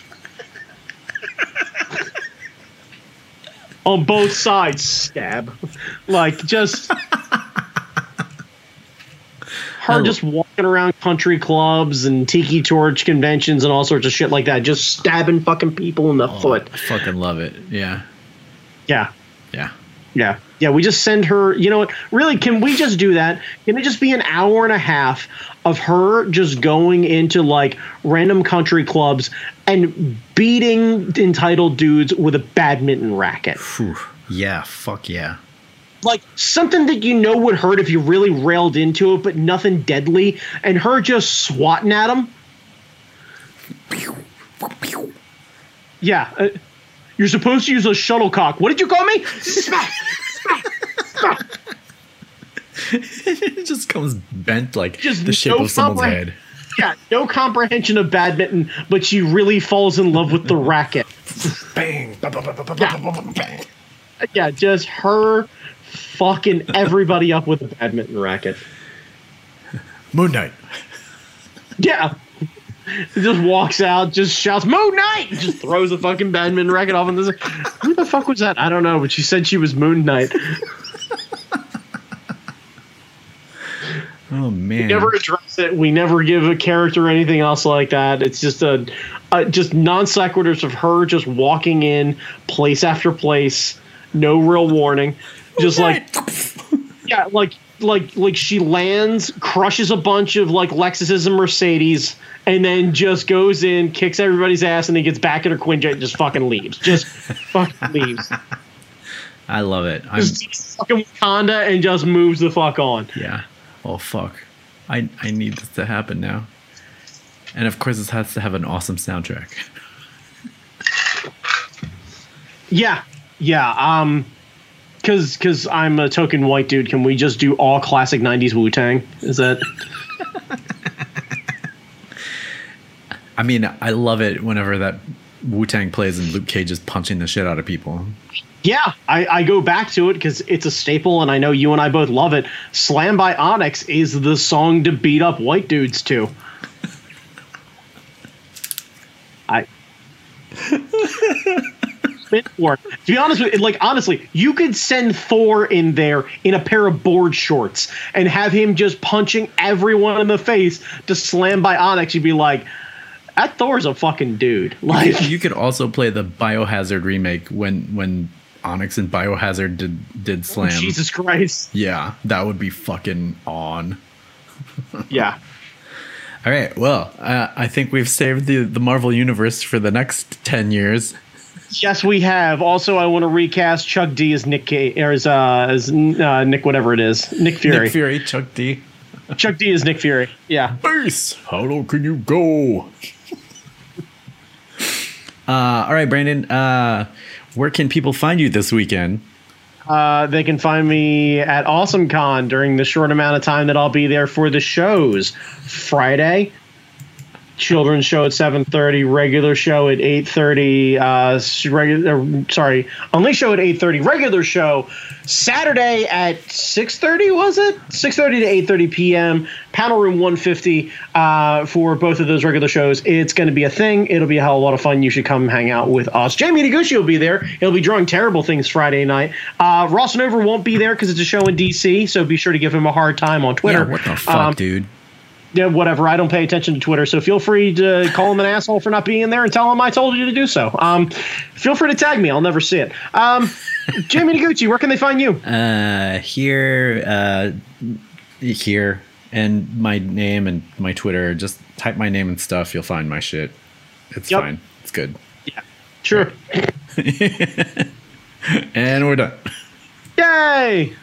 on both sides, stab. Like, just her just walking around country clubs and tiki torch conventions and all sorts of shit like that, just stabbing fucking people in the foot. I fucking love it. Yeah. Yeah. Yeah. Yeah. Yeah, we just send her, you know what? Really, can we just do that? Can it just be an hour and a half of her just going into like random country clubs and beating entitled dudes with a badminton racket? Whew. Yeah, fuck yeah. Like something that you know would hurt if you really railed into it, but nothing deadly, and her just swatting at him. Yeah, you're supposed to use a shuttlecock. What did you call me? Smack! Smack! It just comes bent like just the shape of someone's head. Yeah, no comprehension of badminton, but she really falls in love with the racket. Bang! Yeah. Yeah, just her fucking everybody up with a badminton racket. Moon Knight. Yeah. Just walks out, just shouts, Moon Knight! Just throws the fucking badminton racket off. And who the fuck was that? I don't know, but she said she was Moon Knight. Oh, man. We never address it. We never give a character or anything else like that. It's just just non sequiturs of her just walking in place after place. No real warning. Just yeah, like she lands, crushes a bunch of like Lexuses and Mercedes, and then just goes in, kicks everybody's ass, and then gets back in her Quinjet and just fucking leaves. Just fucking leaves. I love it. Just fucking Wakanda and just moves the fuck on. Yeah. Oh fuck. I need this to happen now. And of course, this has to have an awesome soundtrack. Yeah. Yeah. Because I'm a token white dude, can we just do all classic 90s Wu-Tang? Is that... I mean, I love it whenever that Wu-Tang plays and Luke Cage is punching the shit out of people. Yeah, I go back to it because it's a staple, and I know you and I both love it. Slam by Onyx is the song to beat up white dudes to. To be honest with you, like honestly, you could send Thor in there in a pair of board shorts and have him just punching everyone in the face to Slam by Onyx. You'd be like, that Thor's a fucking dude. Like you could also play the Biohazard remake when Onyx and Biohazard did Slam. Oh, Jesus Christ. Yeah, that would be fucking on. Yeah. All right. Well, I think we've saved the Marvel Universe for the next 10 years. Yes, we have. Also, I want to recast Chuck D as Nick Cage, or as Nick, whatever it is, Nick Fury. Nick Fury, Chuck D. Chuck D is Nick Fury. Yeah. Base. How low can you go? All right, Brandon. Where can people find you this weekend? They can find me at AwesomeCon during the short amount of time that I'll be there for the shows. Friday, children's show at 7:30, regular show at 8:30. Only show at 8:30. Regular show Saturday at 6:30. Was it 6:30 to 8:30 p.m. Panel room 150 for both of those regular shows. It's going to be a thing. It'll be a hell of a lot of fun. You should come hang out with us. Jamie Noguchi will be there. He'll be drawing terrible things Friday night. Ross Nover won't be there because it's a show in DC. So be sure to give him a hard time on Twitter. Yeah, what the fuck, dude? Yeah, whatever. I don't pay attention to Twitter, so feel free to call him an asshole for not being in there and tell him I told you to do so. Feel free to tag me. I'll never see it. Jamie Noguchi, where can they find you? Here, and my name and my Twitter. Just type my name and stuff. You'll find my shit. It's fine. It's good. Yeah, sure. And we're done. Yay!